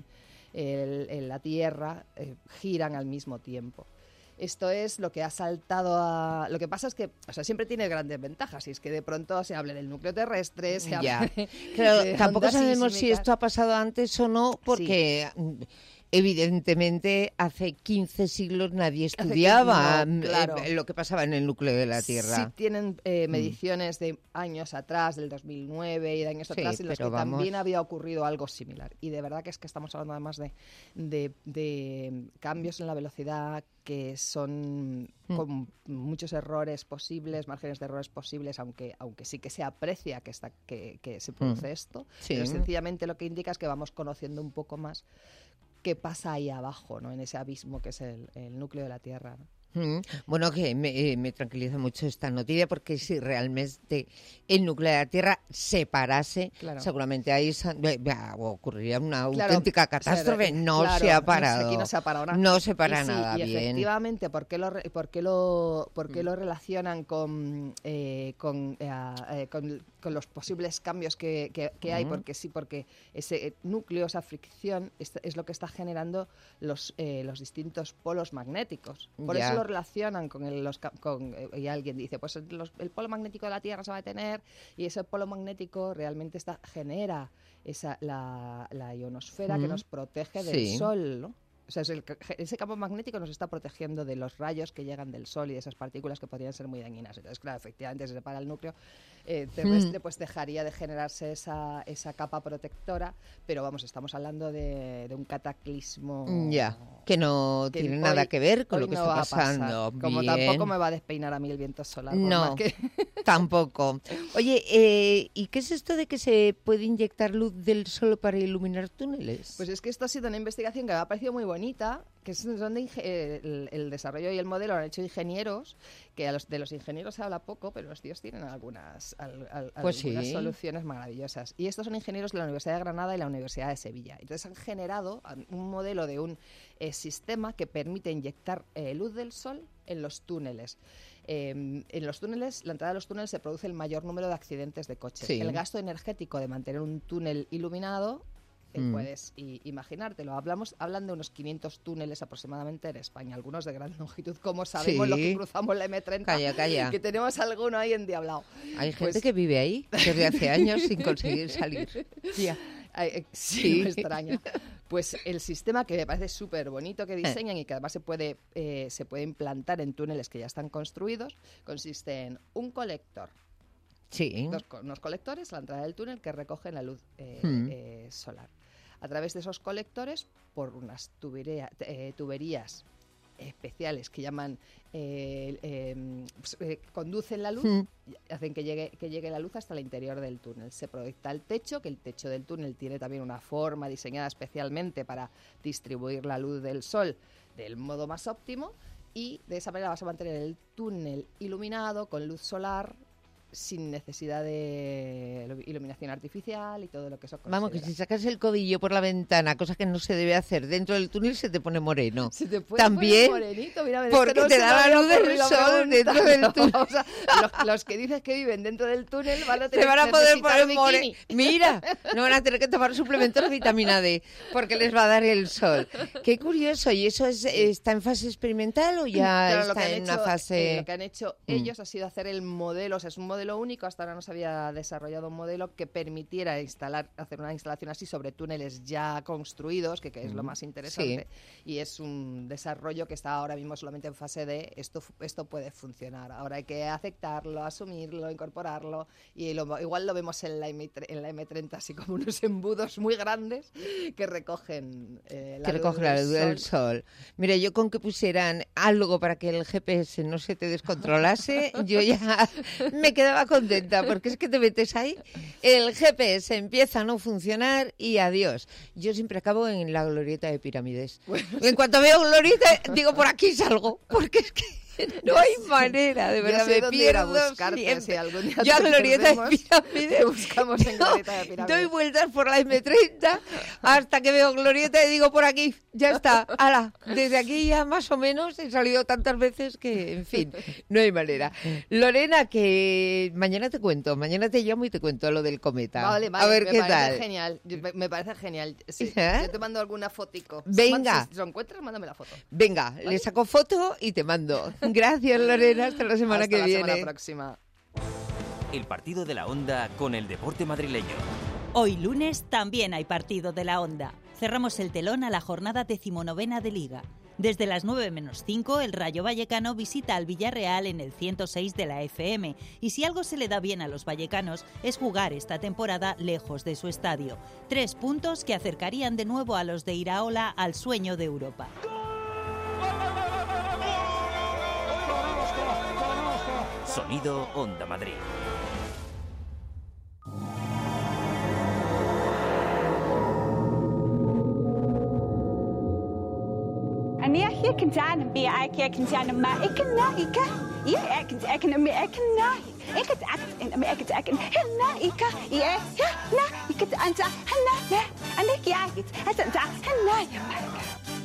el, el, la Tierra eh, giran al mismo tiempo. Esto es lo que ha saltado a... Lo que pasa es que, o sea, siempre tiene grandes ventajas, y es que de pronto se habla del núcleo terrestre, se habla de, claro, de tampoco sabemos sísmicas. si esto ha pasado antes o no, porque... Sí. Evidentemente, hace quince siglos nadie estudiaba no, claro. eh, lo que pasaba en el núcleo de la Tierra. Sí tienen eh, mediciones mm. de años atrás, del dos mil nueve y de años sí, atrás, en los que vamos... también había ocurrido algo similar. Y de verdad que es que estamos hablando además de, de, de cambios en la velocidad que son mm. con muchos errores posibles, márgenes de errores posibles, aunque aunque sí que se aprecia que, está, que, que se produce mm. esto. Sí. Pero sencillamente lo que indica es que vamos conociendo un poco más qué pasa ahí abajo, ¿no? En ese abismo que es el, el núcleo de la Tierra, ¿no? Mm, bueno, que me, eh, me tranquiliza mucho esta noticia, porque si realmente el núcleo de la Tierra se parase, claro. seguramente ahí eh, ocurriría una claro, auténtica catástrofe. No claro, se ha parado. Aquí no se ha parado nada. No se para y sí, nada y bien. Efectivamente, ¿por qué lo, por qué lo, por qué lo relacionan con, eh, con, eh, eh, con, con los posibles cambios que, que, que hay? Uh-huh. Porque sí, porque ese núcleo, esa fricción, es, es lo que está generando los, eh, los distintos polos magnéticos. Por yeah. eso lo relacionan con el, los con, y alguien dice, pues los, el polo magnético de la Tierra se va a detener, y ese polo magnético realmente está genera esa la, la ionosfera mm. que nos protege del sí. Sol, ¿no? O sea, es el, ese campo magnético nos está protegiendo de los rayos que llegan del Sol y de esas partículas que podrían ser muy dañinas. Entonces, claro, efectivamente, si se separa el núcleo eh, terrestre, mm. pues dejaría de generarse esa, esa capa protectora, pero vamos, estamos hablando de, de un cataclismo... Ya, que no que tiene hoy, nada que ver con lo que no está pasando. Como Bien. Tampoco me va a despeinar a mí el viento solar. No, que... tampoco. Oye, eh, ¿y qué es esto de que se puede inyectar luz del sol para iluminar túneles? Pues es que esto ha sido una investigación que me ha parecido muy bonita, que son de el, el desarrollo y el modelo lo han hecho ingenieros, que a los, de los ingenieros se habla poco, pero los tíos tienen algunas, al, al, pues algunas sí. soluciones maravillosas. Y estos son ingenieros de la Universidad de Granada y la Universidad de Sevilla. Entonces han generado un modelo de un eh, sistema que permite inyectar eh, luz del sol en los túneles. Eh, en los túneles, la entrada de los túneles se produce el mayor número de accidentes de coches. Sí. El gasto energético de mantener un túnel iluminado, eh, mm. puedes i- imaginártelo. Hablamos, hablan de unos quinientos túneles aproximadamente en España, algunos de gran longitud, como sabemos sí. los que cruzamos la eme treinta, calla, calla. que tenemos alguno ahí endiablado. Hay pues, gente que vive ahí desde hace años sin conseguir salir. Ya. Ay, sí, me extraña. Pues el sistema, que me parece súper bonito que diseñan y que además se puede, eh, se puede implantar en túneles que ya están construidos, consiste en un colector. Sí. Dos, unos colectores a la entrada del túnel que recogen la luz eh, mm. eh, solar. A través de esos colectores, por unas tubería, eh, tuberías especiales que llaman eh, eh, pues, eh, conducen la luz, Mm. hacen que llegue, que llegue la luz hasta el interior del túnel. Se proyecta el techo, que el techo del túnel tiene también una forma diseñada especialmente para distribuir la luz del sol del modo más óptimo, y de esa manera vas a mantener el túnel iluminado con luz solar sin necesidad de iluminación artificial y todo lo que eso considera. Vamos, que si sacas el cobillo por la ventana, cosa que no se debe hacer, dentro del túnel se te pone moreno. Se te puede También, poner morenito, mira, es porque que no te se da me la había luz del ocurrido sol dentro del preguntarlo. túnel. O sea, los, los que dices que viven dentro del túnel van a Te tener van a poder necesitar poner moreno. bikini. Mira, no van a tener que tomar suplementos de vitamina D, porque les va a dar el sol. Qué curioso. ¿Y eso es, está en fase experimental o ya Claro, lo está que han en hecho, una fase...? eh, lo que han hecho Mm. ellos ha sido hacer el modelo, o sea, es un modelo único, hasta ahora no se había desarrollado un modelo que permitiera instalar, hacer una instalación así sobre túneles ya construidos, que, que es lo más interesante, y es un desarrollo que está ahora mismo solamente en fase de esto, esto puede funcionar. Ahora hay que aceptarlo, asumirlo, incorporarlo, y lo, igual lo vemos en la, M, en la eme treinta, así como unos embudos muy grandes que recogen eh, la que luz recoge del la luz del sol. sol. Mira, yo con que pusieran algo para que el G P S no se te descontrolase, yo ya me quedaba contenta, porque es que te metes ahí, el G P S empieza a no funcionar y adiós. Yo siempre acabo en la glorieta de Pirámides. Bueno, en cuanto veo glorieta, digo, por aquí salgo, porque es que no hay manera, de verdad, Yo sé me dónde ir a pierdo buscarte, siempre. si algún día Yo a te glorieta de perdemos, Pirámides te buscamos en no, glorieta de Pirámides. doy vueltas por la eme treinta hasta que veo glorieta y digo, por aquí, ya está, ala, desde aquí ya más o menos he salido tantas veces que, en fin, no hay manera. Lorena, que mañana te cuento, mañana te llamo y te cuento lo del cometa. Vale, vale, a ver me qué parece tal. Genial, yo- me, me parece genial. Sí, ¿Eh? yo te mando alguna fotico. Venga. Si lo encuentras, mándame la foto. Venga, ¿Vale? le saco foto y te mando. Gracias, Lorena, hasta la semana Hasta que la viene. semana próxima. El partido de la Onda con el deporte madrileño. Hoy lunes también hay partido de la Onda. Cerramos el telón a la jornada decimonovena de Liga. Desde las nueve menos cinco, el Rayo Vallecano visita al Villarreal en el ciento seis de la efe eme. Y si algo se le da bien a los vallecanos es jugar esta temporada lejos de su estadio. Tres puntos que acercarían de nuevo a los de Iraola al sueño de Europa. Sonido Onda Madrid. أنا هي كنت أنا بيعك يا كنت أنا ما إكنا إكا يا كنت أكنا ما إكنا إكت أكت ما إكت أكن هنا إكا يا هنا إكت أنت هنا ما أنا يا كنت أنت هنا يا مالك.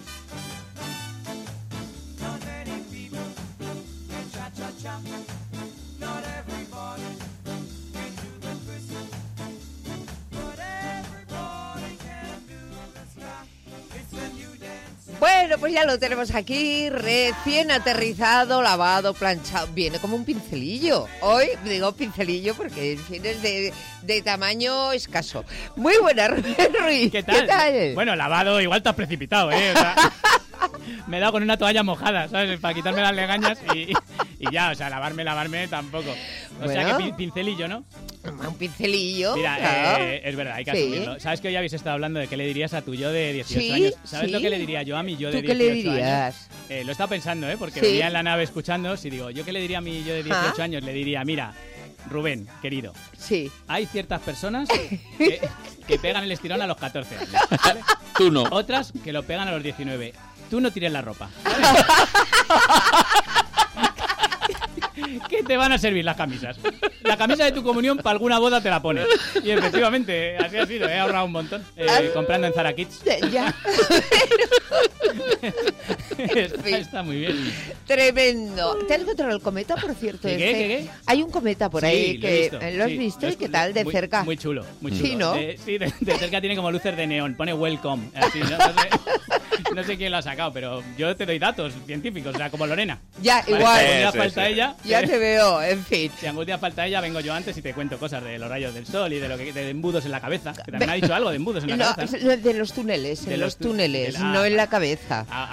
Bueno, pues ya lo tenemos aquí, recién aterrizado, lavado, planchado. Viene como un pincelillo. Hoy digo pincelillo porque en fin es de, de tamaño escaso. Muy buena, Rubén Ruiz. ¿Qué tal? ¿Qué tal? Bueno, lavado igual te has precipitado, ¿eh? O sea, me he dado con una toalla mojada, ¿sabes? Para quitarme las legañas y, y ya, o sea, lavarme, lavarme tampoco. O sea, Bueno. que pin- pincelillo, ¿no? Un pincelillo. Mira, claro. eh, es verdad, hay que Sí. asumirlo. ¿Sabes que hoy habéis estado hablando de qué le dirías a tu yo de dieciocho Sí, años? ¿Sabes sí. lo que le diría yo a mi yo de ¿Tú qué dieciocho le dirías? años? Eh, lo he estado pensando, ¿eh? Porque Sí. venía en la nave escuchando. Si digo, ¿yo qué le diría a mi yo de dieciocho Ah. años? Le diría, mira, Rubén, querido. Sí. Hay ciertas personas que, que pegan el estirón a los catorce años, ¿vale? Tú no. Otras que lo pegan a los diecinueve. Tú no tires la ropa. ¿Qué te van a servir las camisas? La camisa de tu comunión para alguna boda te la pones. Y efectivamente, así ha sido. He ahorrado un montón eh, comprando en Zara Kids. Ya. está, está muy bien. Tremendo. ¿Te has encontrado el cometa, por cierto? ¿Qué, qué, este? qué, qué? Hay un cometa por Sí, ahí lo he que visto, ¿lo has sí, visto? lo he ¿Y qué escu- tal? De muy- cerca. Muy chulo, muy chulo. Sí, ¿no? De- sí, de, de cerca tiene como luces de neón. Pone welcome. Así, ¿no? No sé, no sé quién lo ha sacado, pero yo te doy datos científicos, o sea, como Lorena. Ya, Vale, igual. Si algún día Eso, falta eso. ella. Ya eh, te veo, en fin. Si algún día falta ella, vengo yo antes y te cuento cosas de los rayos del sol y de lo que de embudos en la cabeza. Que también ha dicho algo de embudos en la No, cabeza. es lo de los túneles, De en los los tu- túneles, de la- no en la cabeza. Ah, ah, en, ah,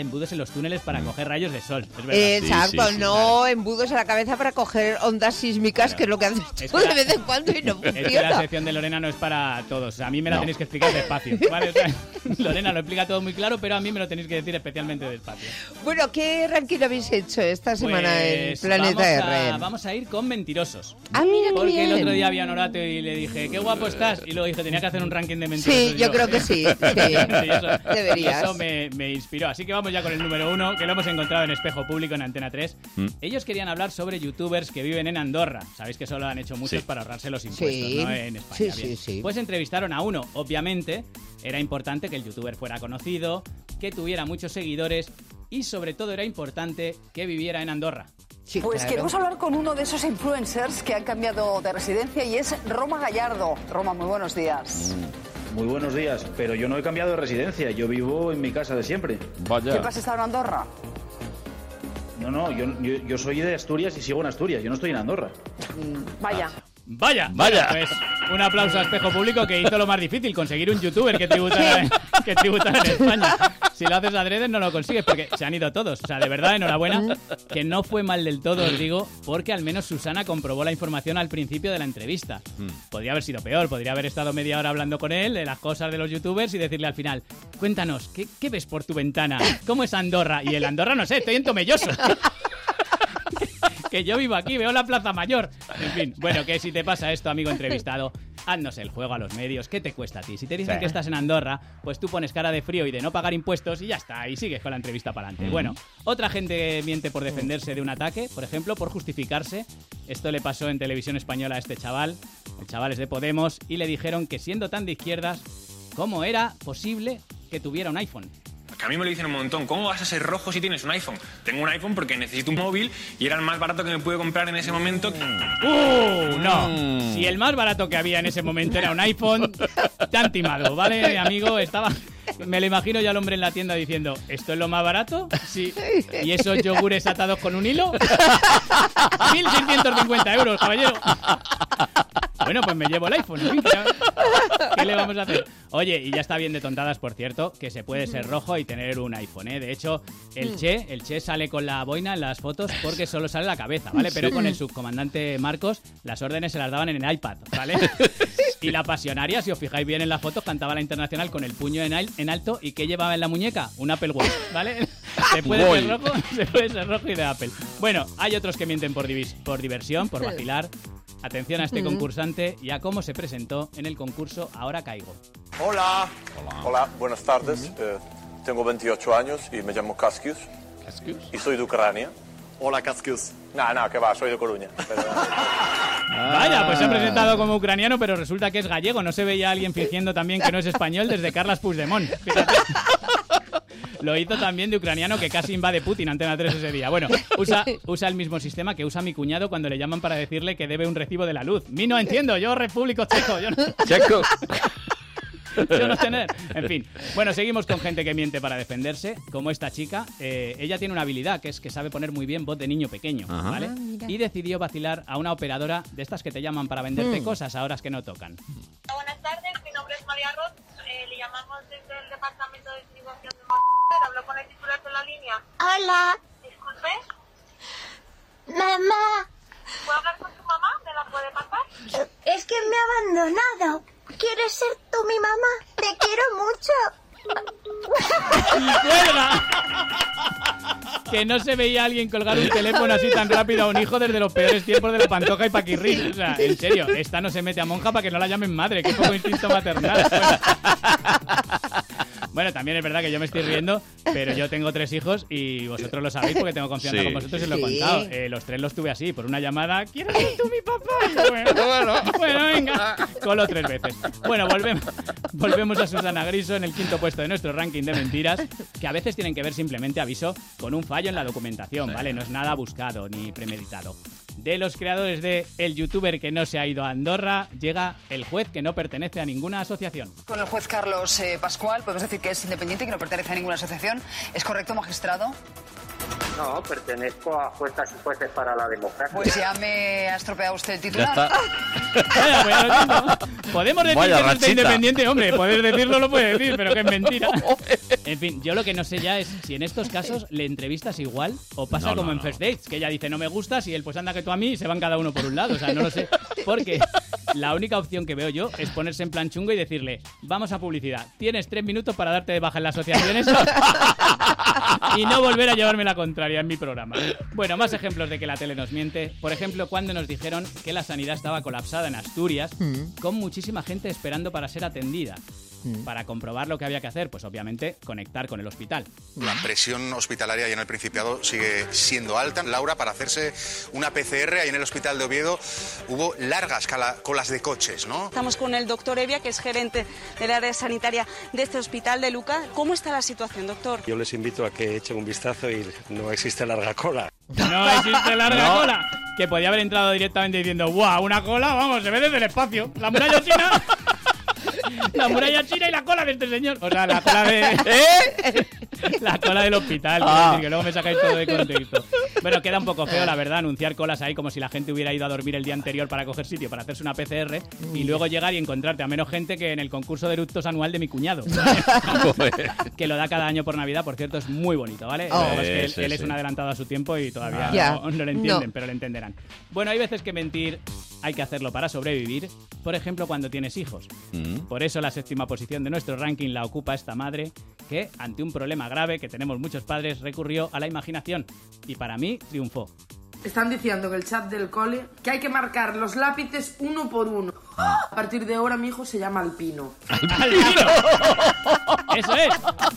embudos en los túneles para coger rayos de sol. Es verdad. Exacto, Sí, sí, sí, no claro. embudos a la cabeza para coger ondas sísmicas, que es lo que haces tú Es que de la- vez en cuando y no Es que la funciona. sección de Lorena no es para todos. A mí me la No. tenéis que explicar despacio. ¿Vale? O sea, Lorena lo explica todo muy claro, pero a mí me lo tenéis que decir especialmente despacio. Bueno, ¿qué ranking habéis hecho esta semana en Pues Planeta vamos R? a, vamos a ir con mentirosos. Ah, mira qué Porque bien. el otro día había Norato y le dije, qué guapo estás. Y luego dije, tenía que hacer un ranking de mentirosos. Sí, Y yo creo que sí, sí. eso, Deberías. Eso me, me inspiró. Así que vamos ya con el número uno, que lo hemos encontrado en Espejo Público en Antena tres. Mm. Ellos querían hablar sobre youtubers que viven en Andorra. Sabéis que solo han hecho muchos Sí. para ahorrarse los impuestos, Sí. ¿no? En España. Sí, Bien. sí, sí. Pues entrevistaron a uno. Obviamente, era importante que el youtuber fuera conocido, que tuviera muchos seguidores y sobre todo era importante que viviera en Andorra. Pues queremos hablar con uno de esos influencers que han cambiado de residencia y es Roma Gallardo. Roma, muy buenos días. Muy buenos días, pero yo no he cambiado de residencia, yo vivo en mi casa de siempre. ¿Qué pasa estado en Andorra? No, no, yo, yo, yo soy de Asturias y sigo en Asturias, yo no estoy en Andorra. Vaya. Vaya, Vaya. Bueno, pues un aplauso a Espejo Público que hizo lo más difícil, conseguir un youtuber que tributara, que tributara en España. Si lo haces adrede no lo consigues porque se han ido todos. O sea, de verdad, enhorabuena, que no fue mal del todo, os digo, porque al menos Susana comprobó la información al principio de la entrevista. Podría haber sido peor, podría haber estado media hora hablando con él de las cosas de los youtubers y decirle al final, cuéntanos, ¿qué, qué ves por tu ventana? ¿Cómo es Andorra? Y el Andorra no sé, estoy en Tomelloso. Que yo vivo aquí, veo la Plaza Mayor. En fin, bueno, que si te pasa esto, amigo entrevistado, haznos el juego a los medios. ¿Qué te cuesta a ti? Si te dicen Sí. que estás en Andorra, pues tú pones cara de frío y de no pagar impuestos y ya está, y sigues con la entrevista para adelante. Mm. Bueno, otra gente miente por defenderse de un ataque, por ejemplo, por justificarse. Esto le pasó en Televisión Española a este chaval. El chaval es de Podemos y le dijeron que siendo tan de izquierdas, ¿cómo era posible que tuviera un iPhone? Que a mí me lo dicen un montón. ¿Cómo vas a ser rojo si tienes un iPhone? Tengo un iPhone porque necesito un móvil y era el más barato que me pude comprar en ese momento. ¡Uh! No. Si el más barato que había en ese momento era un iPhone, te han timado, ¿vale, amigo? Estaba... Me lo imagino ya al hombre en la tienda diciendo, ¿esto es lo más barato? Sí. ¿Y esos yogures atados con un hilo? mil seiscientos cincuenta euros, caballero. Bueno, pues me llevo el iPhone. En fin, ¿qué le vamos a hacer? Oye, y ya está bien de tontadas, por cierto, que se puede ser rojo y tener un iPhone, ¿eh? De hecho, el Che, el Che sale con la boina en las fotos porque solo sale la cabeza, ¿vale? Pero Sí. con el subcomandante Marcos, las órdenes se las daban en el iPad, ¿vale? Y la pasionaria, si os fijáis bien en las fotos, cantaba la Internacional con el puño en, al- en alto. ¿Y qué llevaba en la muñeca? Un Apple Watch, ¿vale? Se puede ser Watch. rojo, se puede ser rojo y de Apple. Bueno, hay otros que mienten por, divis- por diversión, por vacilar. Atención a este Mm. concursante y a cómo se presentó en el concurso Ahora Caigo. Hola. Hola, buenas tardes. Eh, tengo veintiocho años y me llamo Casquius. Y soy de Ucrania. Hola, Casquius. No, no, que va, soy de Coruña. Pero- Vaya, pues se ha presentado como ucraniano, pero resulta que es gallego. No se veía a alguien fingiendo también que no es español desde Carles Puigdemont. Fíjate. Lo hizo también de ucraniano, que casi invade Putin, Antena tres ese día. Bueno, usa, usa el mismo sistema que usa mi cuñado cuando le llaman para decirle que debe un recibo de la luz. Mi no entiendo, yo repúblico checo. Yo no... Checo. Yo no tener. En fin. Bueno, seguimos con gente que miente para defenderse, como esta chica. Eh, ella tiene una habilidad, que es que sabe poner muy bien voz de niño pequeño, Ajá. ¿vale? Ah, mira. Y decidió vacilar a una operadora de estas que te llaman para venderte Mm. cosas a horas que no tocan. Buenas tardes, mi nombre es María Ross. Eh, le llamamos desde el departamento de distribución de Movistar. Hablo con el titular de la línea. Hola. Disculpe. Mamá, ¿Puedo hablar con tu mamá? ¿Me la puede pasar? es que me ha abandonado. ¿Quieres ser tú mi mamá? Te quiero mucho. ¡Y cuelga! Que no se veía a alguien colgar un teléfono así tan rápido a un hijo desde los peores tiempos de la Pantoja y Paquirrín. O sea, en serio, esta no se mete a monja para que no la llamen madre. Qué poco instinto maternal. Bueno. Bueno, también es verdad que yo me estoy riendo, pero yo tengo tres hijos y vosotros lo sabéis porque tengo confianza Sí, con vosotros y sí. os lo he Sí. contado. Eh, los tres los tuve así, por una llamada. ¿Quieres ser tú mi papá? Y bueno, bueno, venga. Coló tres veces. Bueno, volvemos, volvemos a Susana Griso en el quinto puesto de nuestro ranking de mentiras, que a veces tienen que ver simplemente, aviso, con un fallo en la documentación, ¿vale? No es nada buscado ni premeditado. De los creadores de El youtuber que no se ha ido a Andorra, llega el juez que no pertenece a ninguna asociación. Con el juez Carlos eh, Pascual, podemos decir que es independiente y que no pertenece a ninguna asociación. ¿Es correcto, magistrado? No, pertenezco a Juezas y Jueces para la Democracia. Pues ya me ha estropeado usted el titular. Ya está. Vaya, pues ya lo siento. Podemos decir Vaya que rachita. es independiente, hombre, poder decirlo lo puede decir, pero que es mentira. En fin, yo lo que no sé ya es si en estos casos le entrevistas igual o pasa No, como no, en no. First Dates, que ella dice no me gustas y él pues anda que tú a mí y se van cada uno por un lado. O sea, no lo sé. Porque la única opción que veo yo es ponerse en plan chungo y decirle, vamos a publicidad, tienes tres minutos para darte de baja en las asociaciones y no volver a llevarme la contraria en mi programa. Bueno, más ejemplos de que la tele nos miente. Por ejemplo, cuando nos dijeron que la sanidad estaba colapsada en Asturias, Mm. con muchísima gente esperando para ser atendida. Mm. Para comprobar lo que había que hacer, pues obviamente conectar con el hospital. La presión hospitalaria ahí en el Principado sigue siendo alta. Laura, para hacerse una P C R ahí en el hospital de Oviedo hubo largas cala- colas de coches, ¿no? Estamos con el doctor Evia, que es gerente del área sanitaria de este hospital de Luca. ¿Cómo está la situación, doctor? Yo les invito a que echen un vistazo y no existe larga cola. No existe larga No. cola. Que podía haber entrado directamente diciendo, ¡guau! Una cola, vamos, se ve desde el espacio. La muralla china. La muralla china y la cola de este señor. O sea, la cola de... ¿Eh? La cola del hospital. Quiero Ah. decir, que luego me sacáis todo de contexto. Bueno, queda un poco feo, la verdad, anunciar colas ahí como si la gente hubiera ido a dormir el día anterior para coger sitio, para hacerse una P C R y luego llegar y encontrarte a menos gente que en el concurso de eructos anual de mi cuñado. Que lo da cada año por Navidad, por cierto, es muy bonito, ¿vale? Oh. Lo que pasa es que él, Sí, sí, él es sí. un adelantado a su tiempo y todavía Ah. Ya. no, no lo entienden, No. pero lo entenderán. Bueno, hay veces que mentir hay que hacerlo para sobrevivir, por ejemplo, cuando tienes hijos. Mm. Por eso la séptima posición de nuestro ranking la ocupa esta madre, que ante un problema grave que tenemos muchos padres recurrió a la imaginación y para mí triunfó. Están diciendo en el chat del cole que hay que marcar los lápices uno por uno. A partir de ahora mi hijo se llama Alpino. ¡Alpino! ¡Eso es!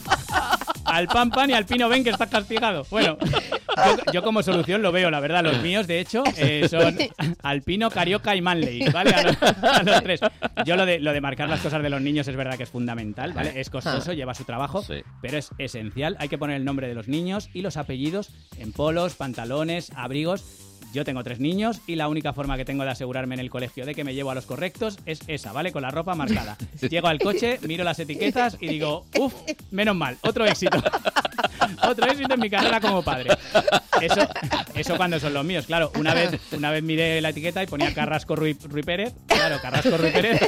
Al pan pan y al pino ven que estás castigado. Bueno, yo, yo como solución lo veo, la verdad. Los míos, de hecho, eh, son Alpino, Carioca y Manley, ¿vale? A los, a los tres. Yo lo de, lo de marcar las cosas de los niños es verdad que es fundamental, ¿vale? Es costoso, lleva su trabajo, Sí. pero es esencial. Hay que poner el nombre de los niños y los apellidos en polos, pantalones, abrigos. Yo tengo tres niños y la única forma que tengo de asegurarme en el colegio de que me llevo a los correctos es esa, ¿vale? Con la ropa marcada. Llego al coche, miro las etiquetas y digo, uff, menos mal, otro éxito. Otro éxito en mi carrera como padre. Eso, eso cuando son los míos, claro. Una vez, una vez miré la etiqueta y ponía Carrasco Ruiz, Ruiz Pérez. Claro, Carrasco Ruiz Pérez.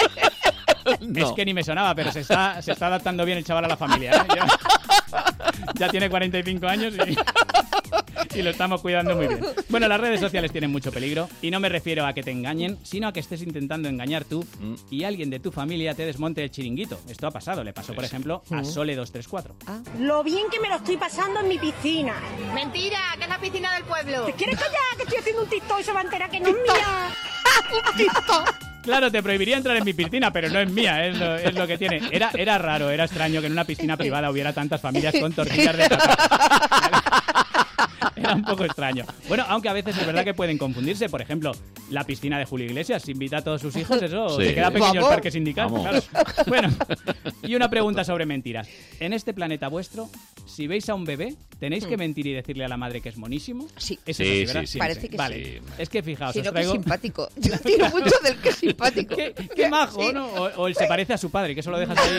No. Es que ni me sonaba, pero se está, se está adaptando bien el chaval a la familia, ¿eh? Ya, ya tiene cuarenta y cinco años y, y lo estamos cuidando muy bien. Bueno, las redes sociales tienen mucho peligro y no me refiero a que te engañen, sino a que estés intentando engañar tú y alguien de tu familia te desmonte el chiringuito. Esto ha pasado, le pasó, por ejemplo, a Sole dos tres cuatro. Lo bien que me lo estoy pasando en mi piscina. Mentira, que es la piscina del pueblo. ¿Te quieres callar? Que estoy haciendo un TikTok y se va a enterar que no es mía. Un TikTok. Claro, te prohibiría entrar en mi piscina, pero no es mía, es lo, es lo que tiene. Era, era raro, era extraño que en una piscina privada hubiera tantas familias con tortillas de patata. Era un poco extraño. Bueno, aunque a veces es verdad que pueden confundirse. Por ejemplo, la piscina de Julio Iglesias. Si invita a todos sus hijos, eso Sí. se queda pequeño el Vamos. parque sindical. Vamos. Claro. Bueno, y una pregunta sobre mentiras. En este planeta vuestro, si veis a un bebé, ¿tenéis que mentir y decirle a la madre que es monísimo? Sí. Eso Sí, es así, ¿verdad? sí, sí, Parece sí. que Vale. sí. Es que fijaos, Sino os que es traigo... simpático. Yo tiro mucho del que es simpático. Qué, qué majo, ¿no? O, o el se parece a su padre, que eso lo dejas ahí.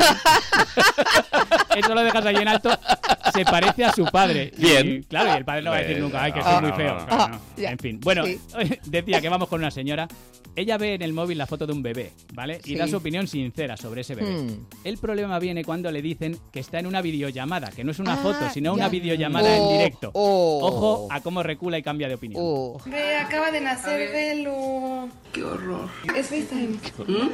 Eso lo dejas ahí en alto. Se parece a su padre. Y, Bien. claro, y el padre no va a decir nunca, ay, que No, soy muy no, feo. no, no. Claro, no. Ya. En fin, bueno, Sí. decía que vamos con una señora. Ella ve en el móvil la foto de un bebé, ¿vale? Y Sí. da su opinión sincera sobre ese bebé. Hmm. El problema viene cuando le dicen que está en una videollamada, que no es una Ah, foto, sino ya. una videollamada Oh, en directo. oh. Ojo a cómo recula y cambia de opinión. Oh. Ve, acaba de nacer Velo. Qué horror. Es FaceTime. ¿Mm?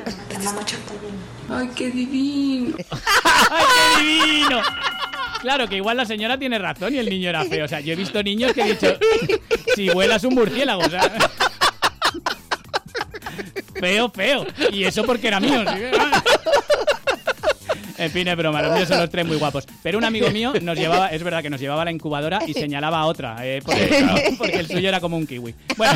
Ay, qué divino. ¡Ay, qué divino! Claro, que igual la señora tiene razón y el niño era feo. O sea, yo he visto niños que he dicho, si vuelas un murciélago, o sea... Feo, feo. Y eso porque era mío. ¿Sí? En fin, es broma, los míos son los tres muy guapos. Pero un amigo mío nos llevaba, es verdad que nos llevaba a la incubadora y señalaba a otra, eh, porque, claro, porque el suyo era como un kiwi. Bueno...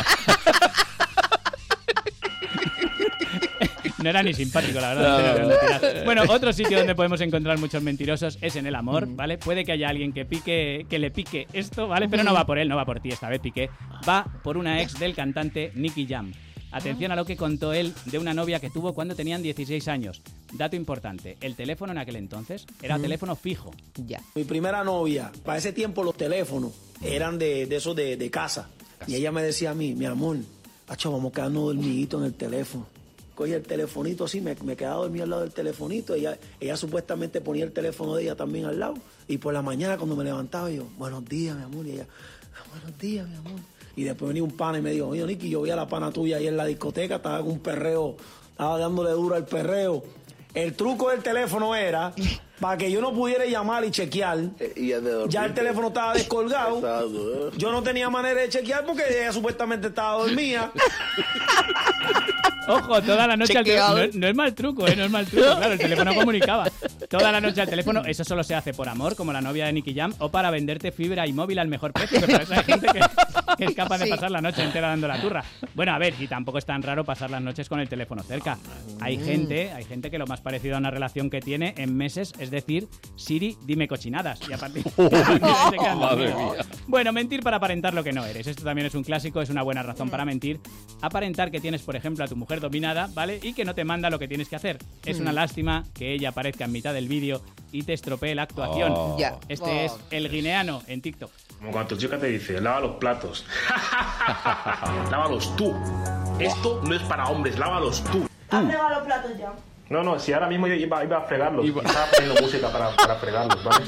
No era ni simpático, la verdad. No tenía de dónde tirar. Bueno, otro sitio donde podemos encontrar muchos mentirosos es en el amor, ¿vale? Puede que haya alguien que pique, que le pique esto, ¿vale? Pero no va por él, no va por ti esta vez, Piqué. Va por una ex del cantante Nicky Jam. Atención a lo que contó él de una novia que tuvo cuando tenían dieciséis años. Dato importante, el teléfono en aquel entonces era Mm. teléfono fijo. Ya. Mi primera novia, para ese tiempo los teléfonos eran de, de esos de, de casa. Y ella me decía a mí, mi amor, acho, vamos a quedarnos dormiditos en el teléfono. Cogía el telefonito así, me, me quedaba dormido al lado del telefonito. Ella, ella supuestamente ponía el teléfono de ella también al lado. Y por la mañana cuando me levantaba yo, buenos días, mi amor. Y ella, buenos días, mi amor. Y después venía un pana y me dijo, oye, Nicky, yo vi a la pana tuya ahí en la discoteca, estaba con un perreo, estaba dándole duro al perreo. El truco del teléfono era, para que yo no pudiera llamar y chequear, ya el teléfono estaba descolgado, yo no tenía manera de chequear porque ella supuestamente estaba dormida. Ojo, toda la noche al teléfono. No, no es mal truco, ¿eh? No es mal truco. Claro, el teléfono comunicaba. Toda la noche al teléfono. Eso solo se hace por amor, como la novia de Nicky Jam, o para venderte fibra y móvil al mejor precio. Que para eso hay gente que, que es capaz de Sí. pasar la noche entera dando la turra. Bueno, a ver, y tampoco es tan raro pasar las noches con el teléfono cerca. Hay gente, hay gente que lo más parecido a una relación que tiene en meses es decir, Siri, dime cochinadas. Y a partir, a partir de ahí se quedan Madre dormidos. mía. Bueno, mentir para aparentar lo que no eres. Esto también es un clásico, es una buena razón para mentir. Aparentar que tienes, por ejemplo, a tu mujer dominada, ¿vale? Y que no te manda lo que tienes que hacer. Es Mm. una lástima que ella aparezca en mitad del vídeo y te estropee la actuación. Oh. Ya. Este Oh. es el guineano en TikTok. Como cuando tu chica te dice, lava los platos. Lávalos tú. Esto no es para hombres, lávalos tú. ¿Has fregado los platos ya? No, no, si ahora mismo iba, iba a fregarlos. Y estaba poniendo música para, para fregarlos, ¿vale?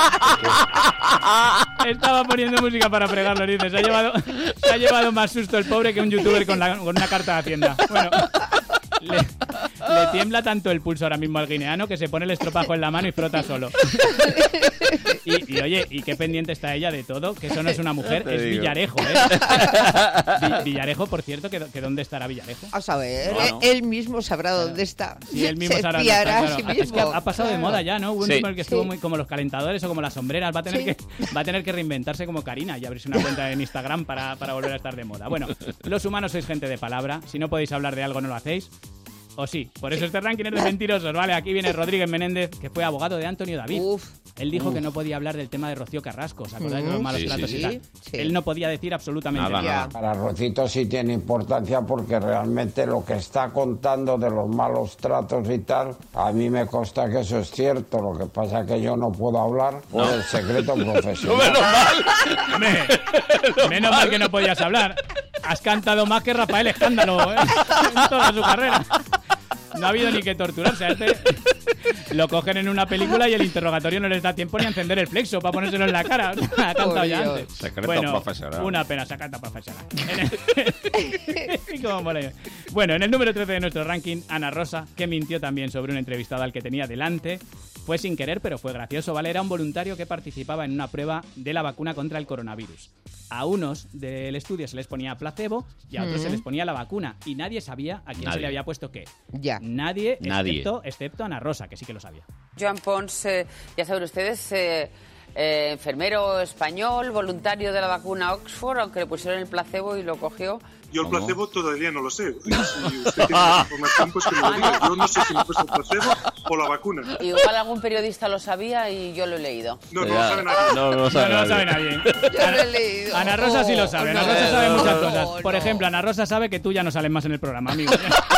Estaba poniendo música para fregarlo, dice. Se ha llevado, se ha llevado más susto el pobre que un youtuber con, la- con una carta de Hacienda. Bueno, le, le tiembla tanto el pulso ahora mismo al guineano que se pone el estropajo en la mano y frota solo. Y, y oye, ¿y qué pendiente está ella de todo? Que eso no es una mujer, Te es digo. Villarejo, ¿eh? Vi- Villarejo, por cierto, que, que ¿dónde estará Villarejo? A saber, Bueno. él mismo sabrá dónde está. Sí, él mismo Se sabrá dónde espiará está, a sí claro. Es que mismo. ha pasado de Claro. moda ya, ¿no? Hubo un Sí. tiempo en el que estuvo Sí. muy como los calentadores o como las sombreras. Va a tener, Sí. que, va a tener que reinventarse como Karina y abrirse una cuenta en Instagram para, para volver a estar de moda. Bueno, los humanos sois gente de palabra. Si no podéis hablar de algo, no lo hacéis. O sí, por eso este ranking es de mentirosos, ¿vale? Aquí viene Rodríguez Menéndez, que fue abogado de Antonio David. Uf. Él dijo Uf. que no podía hablar del tema de Rocío Carrasco, ¿os acordáis de los Mm, malos sí, tratos sí, y sí. tal? Sí. Él no podía decir absolutamente Nada, nada. nada. Para Rocito sí tiene importancia porque realmente lo que está contando de los malos tratos y tal, a mí me consta que eso es cierto. Lo que pasa es que yo no puedo hablar por el secreto profesional. Hombre, menos mal que no podías hablar. Has cantado más que Rafael Escándalo, ¿eh? En toda su carrera. No ha habido ni que torturarse. A este lo cogen en una película y el interrogatorio no les da tiempo ni a encender el flexo para ponérselo en la cara. Ha cantado ya Dios. antes. Secreto bueno, profesional. una pena, secreto profesional. En el- Cómo mola. Bueno, en el número trece de nuestro ranking, Ana Rosa, que mintió también sobre un entrevistado al que tenía delante. Fue sin querer, pero fue gracioso, ¿vale? Era un voluntario que participaba en una prueba de la vacuna contra el coronavirus. A unos del estudio se les ponía placebo y a otros Mm. se les ponía la vacuna. Y nadie sabía a quién Nadie. se le había puesto qué. Ya. Nadie, Nadie. Excepto, excepto Ana Rosa, que sí que lo sabía. Joan Pons, eh, ya saben ustedes, eh, eh, enfermero español, voluntario de la vacuna Oxford, aunque le pusieron el placebo y lo cogió. Yo el ¿Cómo? placebo todavía no lo sé. Si usted tiene la información, pues que me lo diga. Yo no sé si me he puesto el placebo o la vacuna. Igual algún periodista lo sabía y yo lo he leído. No, no Ya, lo sabe nadie. No, no lo No, sabe no lo nadie. sabe nadie. Ya lo he leído. Ana Rosa sí lo sabe. Ana Oh, Rosa no, sabe muchas no, cosas. Por no. ejemplo, Ana Rosa sabe que tú ya no sales más en el programa, amigo.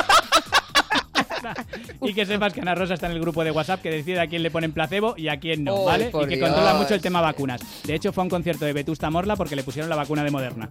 Y que sepas que Ana Rosa está en el grupo de WhatsApp que decide a quién le ponen placebo y a quién no, Ay, ¿vale? por Y que Dios. controla mucho el tema vacunas. De hecho, fue a un concierto de Vetusta Morla porque le pusieron la vacuna de Moderna.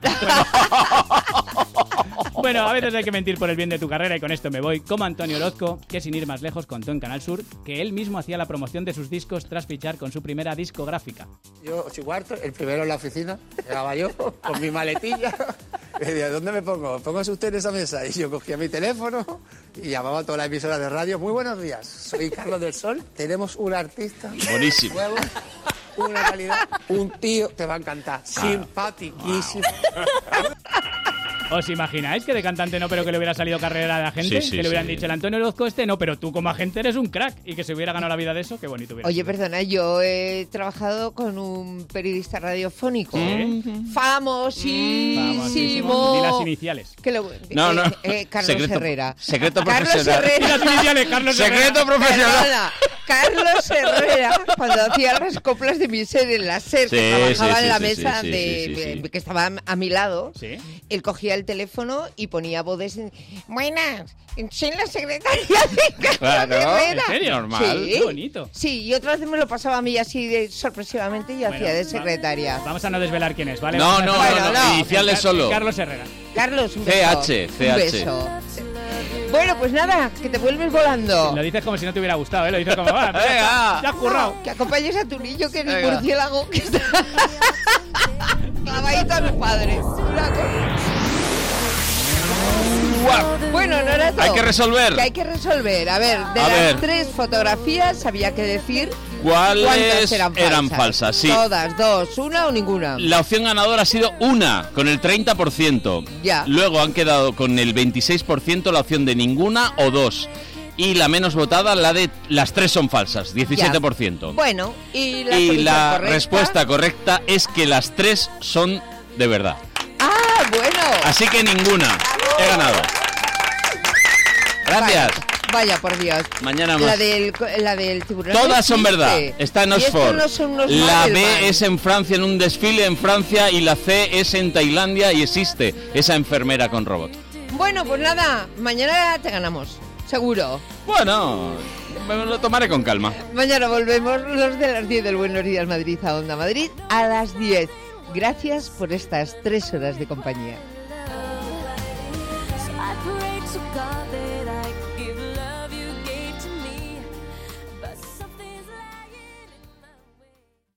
Bueno, a veces hay que mentir por el bien de tu carrera y con esto me voy. Como Antonio Orozco, que sin ir más lejos contó en Canal Sur que él mismo hacía la promoción de sus discos tras fichar con su primera discográfica. Yo, ocho y cuarto, el primero en la oficina, llegaba yo con mi maletilla. Y decía, ¿dónde me pongo? Póngase usted en esa mesa. Y yo cogía mi teléfono y llamaba a toda la emisora de radio. Muy buenos días, soy Carlos del Sol. Tenemos un artista. Buenísimo. Nuevo, una calidad. Un tío, te va a encantar. Simpaticísimo. ¿Os imagináis que de cantante no, pero que le hubiera salido carrera de agente? Sí, sí, que le hubieran sí. dicho, el Antonio Orozco este no, pero tú como agente eres un crack. Y que se hubiera ganado la vida de eso, qué bonito hubiera Oye, sido. perdona, yo he trabajado con un periodista radiofónico. ¿Sí? Famosísimo. Famosísimo. Di las iniciales. Que lo- No, no. eh, eh, Carlos Secreto- Herrera. secreto Carlos profesional. Herrera. Di las iniciales, Carlos Secreto Herrera. profesional. Perdona, Carlos Herrera, cuando hacía las coplas de mi ser en la SER, Sí, que trabajaba sí, en la sí, mesa sí, sí, de, sí, sí, sí. que estaba a mi lado, ¿Sí? él cogía el teléfono y ponía voces. En, Buenas, soy la secretaria de Carlos Claro, Herrera. ¿en serio? Normal. Sí. Qué bonito. Sí, y otra vez me lo pasaba a mí así de sorpresivamente y Bueno, hacía de va- secretaria. Vamos a no desvelar quién es, ¿vale? No, Vamos a no, dejar- Bueno, no, no. iniciales Car- solo. Carlos Herrera. Carlos, un beso. C H, Un C H. beso. Bueno, pues nada, que te vuelves volando. Lo dices como si no te hubiera gustado, ¿eh? Lo dices como, va, Venga. ya has currado. Que acompañes a tu niño, que es el Venga. murciélago que está clavadito a los padres. Una cosa. Bueno, no era todo. Hay que resolver. Que hay que resolver. A ver, de A las ver. tres fotografías había que decir ¿Cuáles cuántas eran falsas. eran falsas? Sí. Todas, dos, una o ninguna. La opción ganadora ha sido una, con el treinta por ciento. Ya. Luego han quedado con el veintiséis por ciento la opción de ninguna o dos. Y la menos votada, la de las tres son falsas, diecisiete por ciento. Bueno, y la, Y solución la correcta? respuesta correcta es que las tres son de verdad. Ah, bueno. Así que ninguna. He ganado. Gracias. Vaya, vaya, por Dios. Mañana más. La del, la del tiburón. Todas no son existe. verdad. Está en Y estos Oxford. no son unos La Madelman. B es en Francia, en un desfile en Francia, y la C es en Tailandia y existe esa enfermera con robot. Bueno, pues nada, mañana te ganamos. Seguro. Bueno, me lo tomaré con calma. Mañana volvemos los de las diez del Buenos Días Madrid a Onda Madrid a las diez. Gracias por estas tres horas de compañía.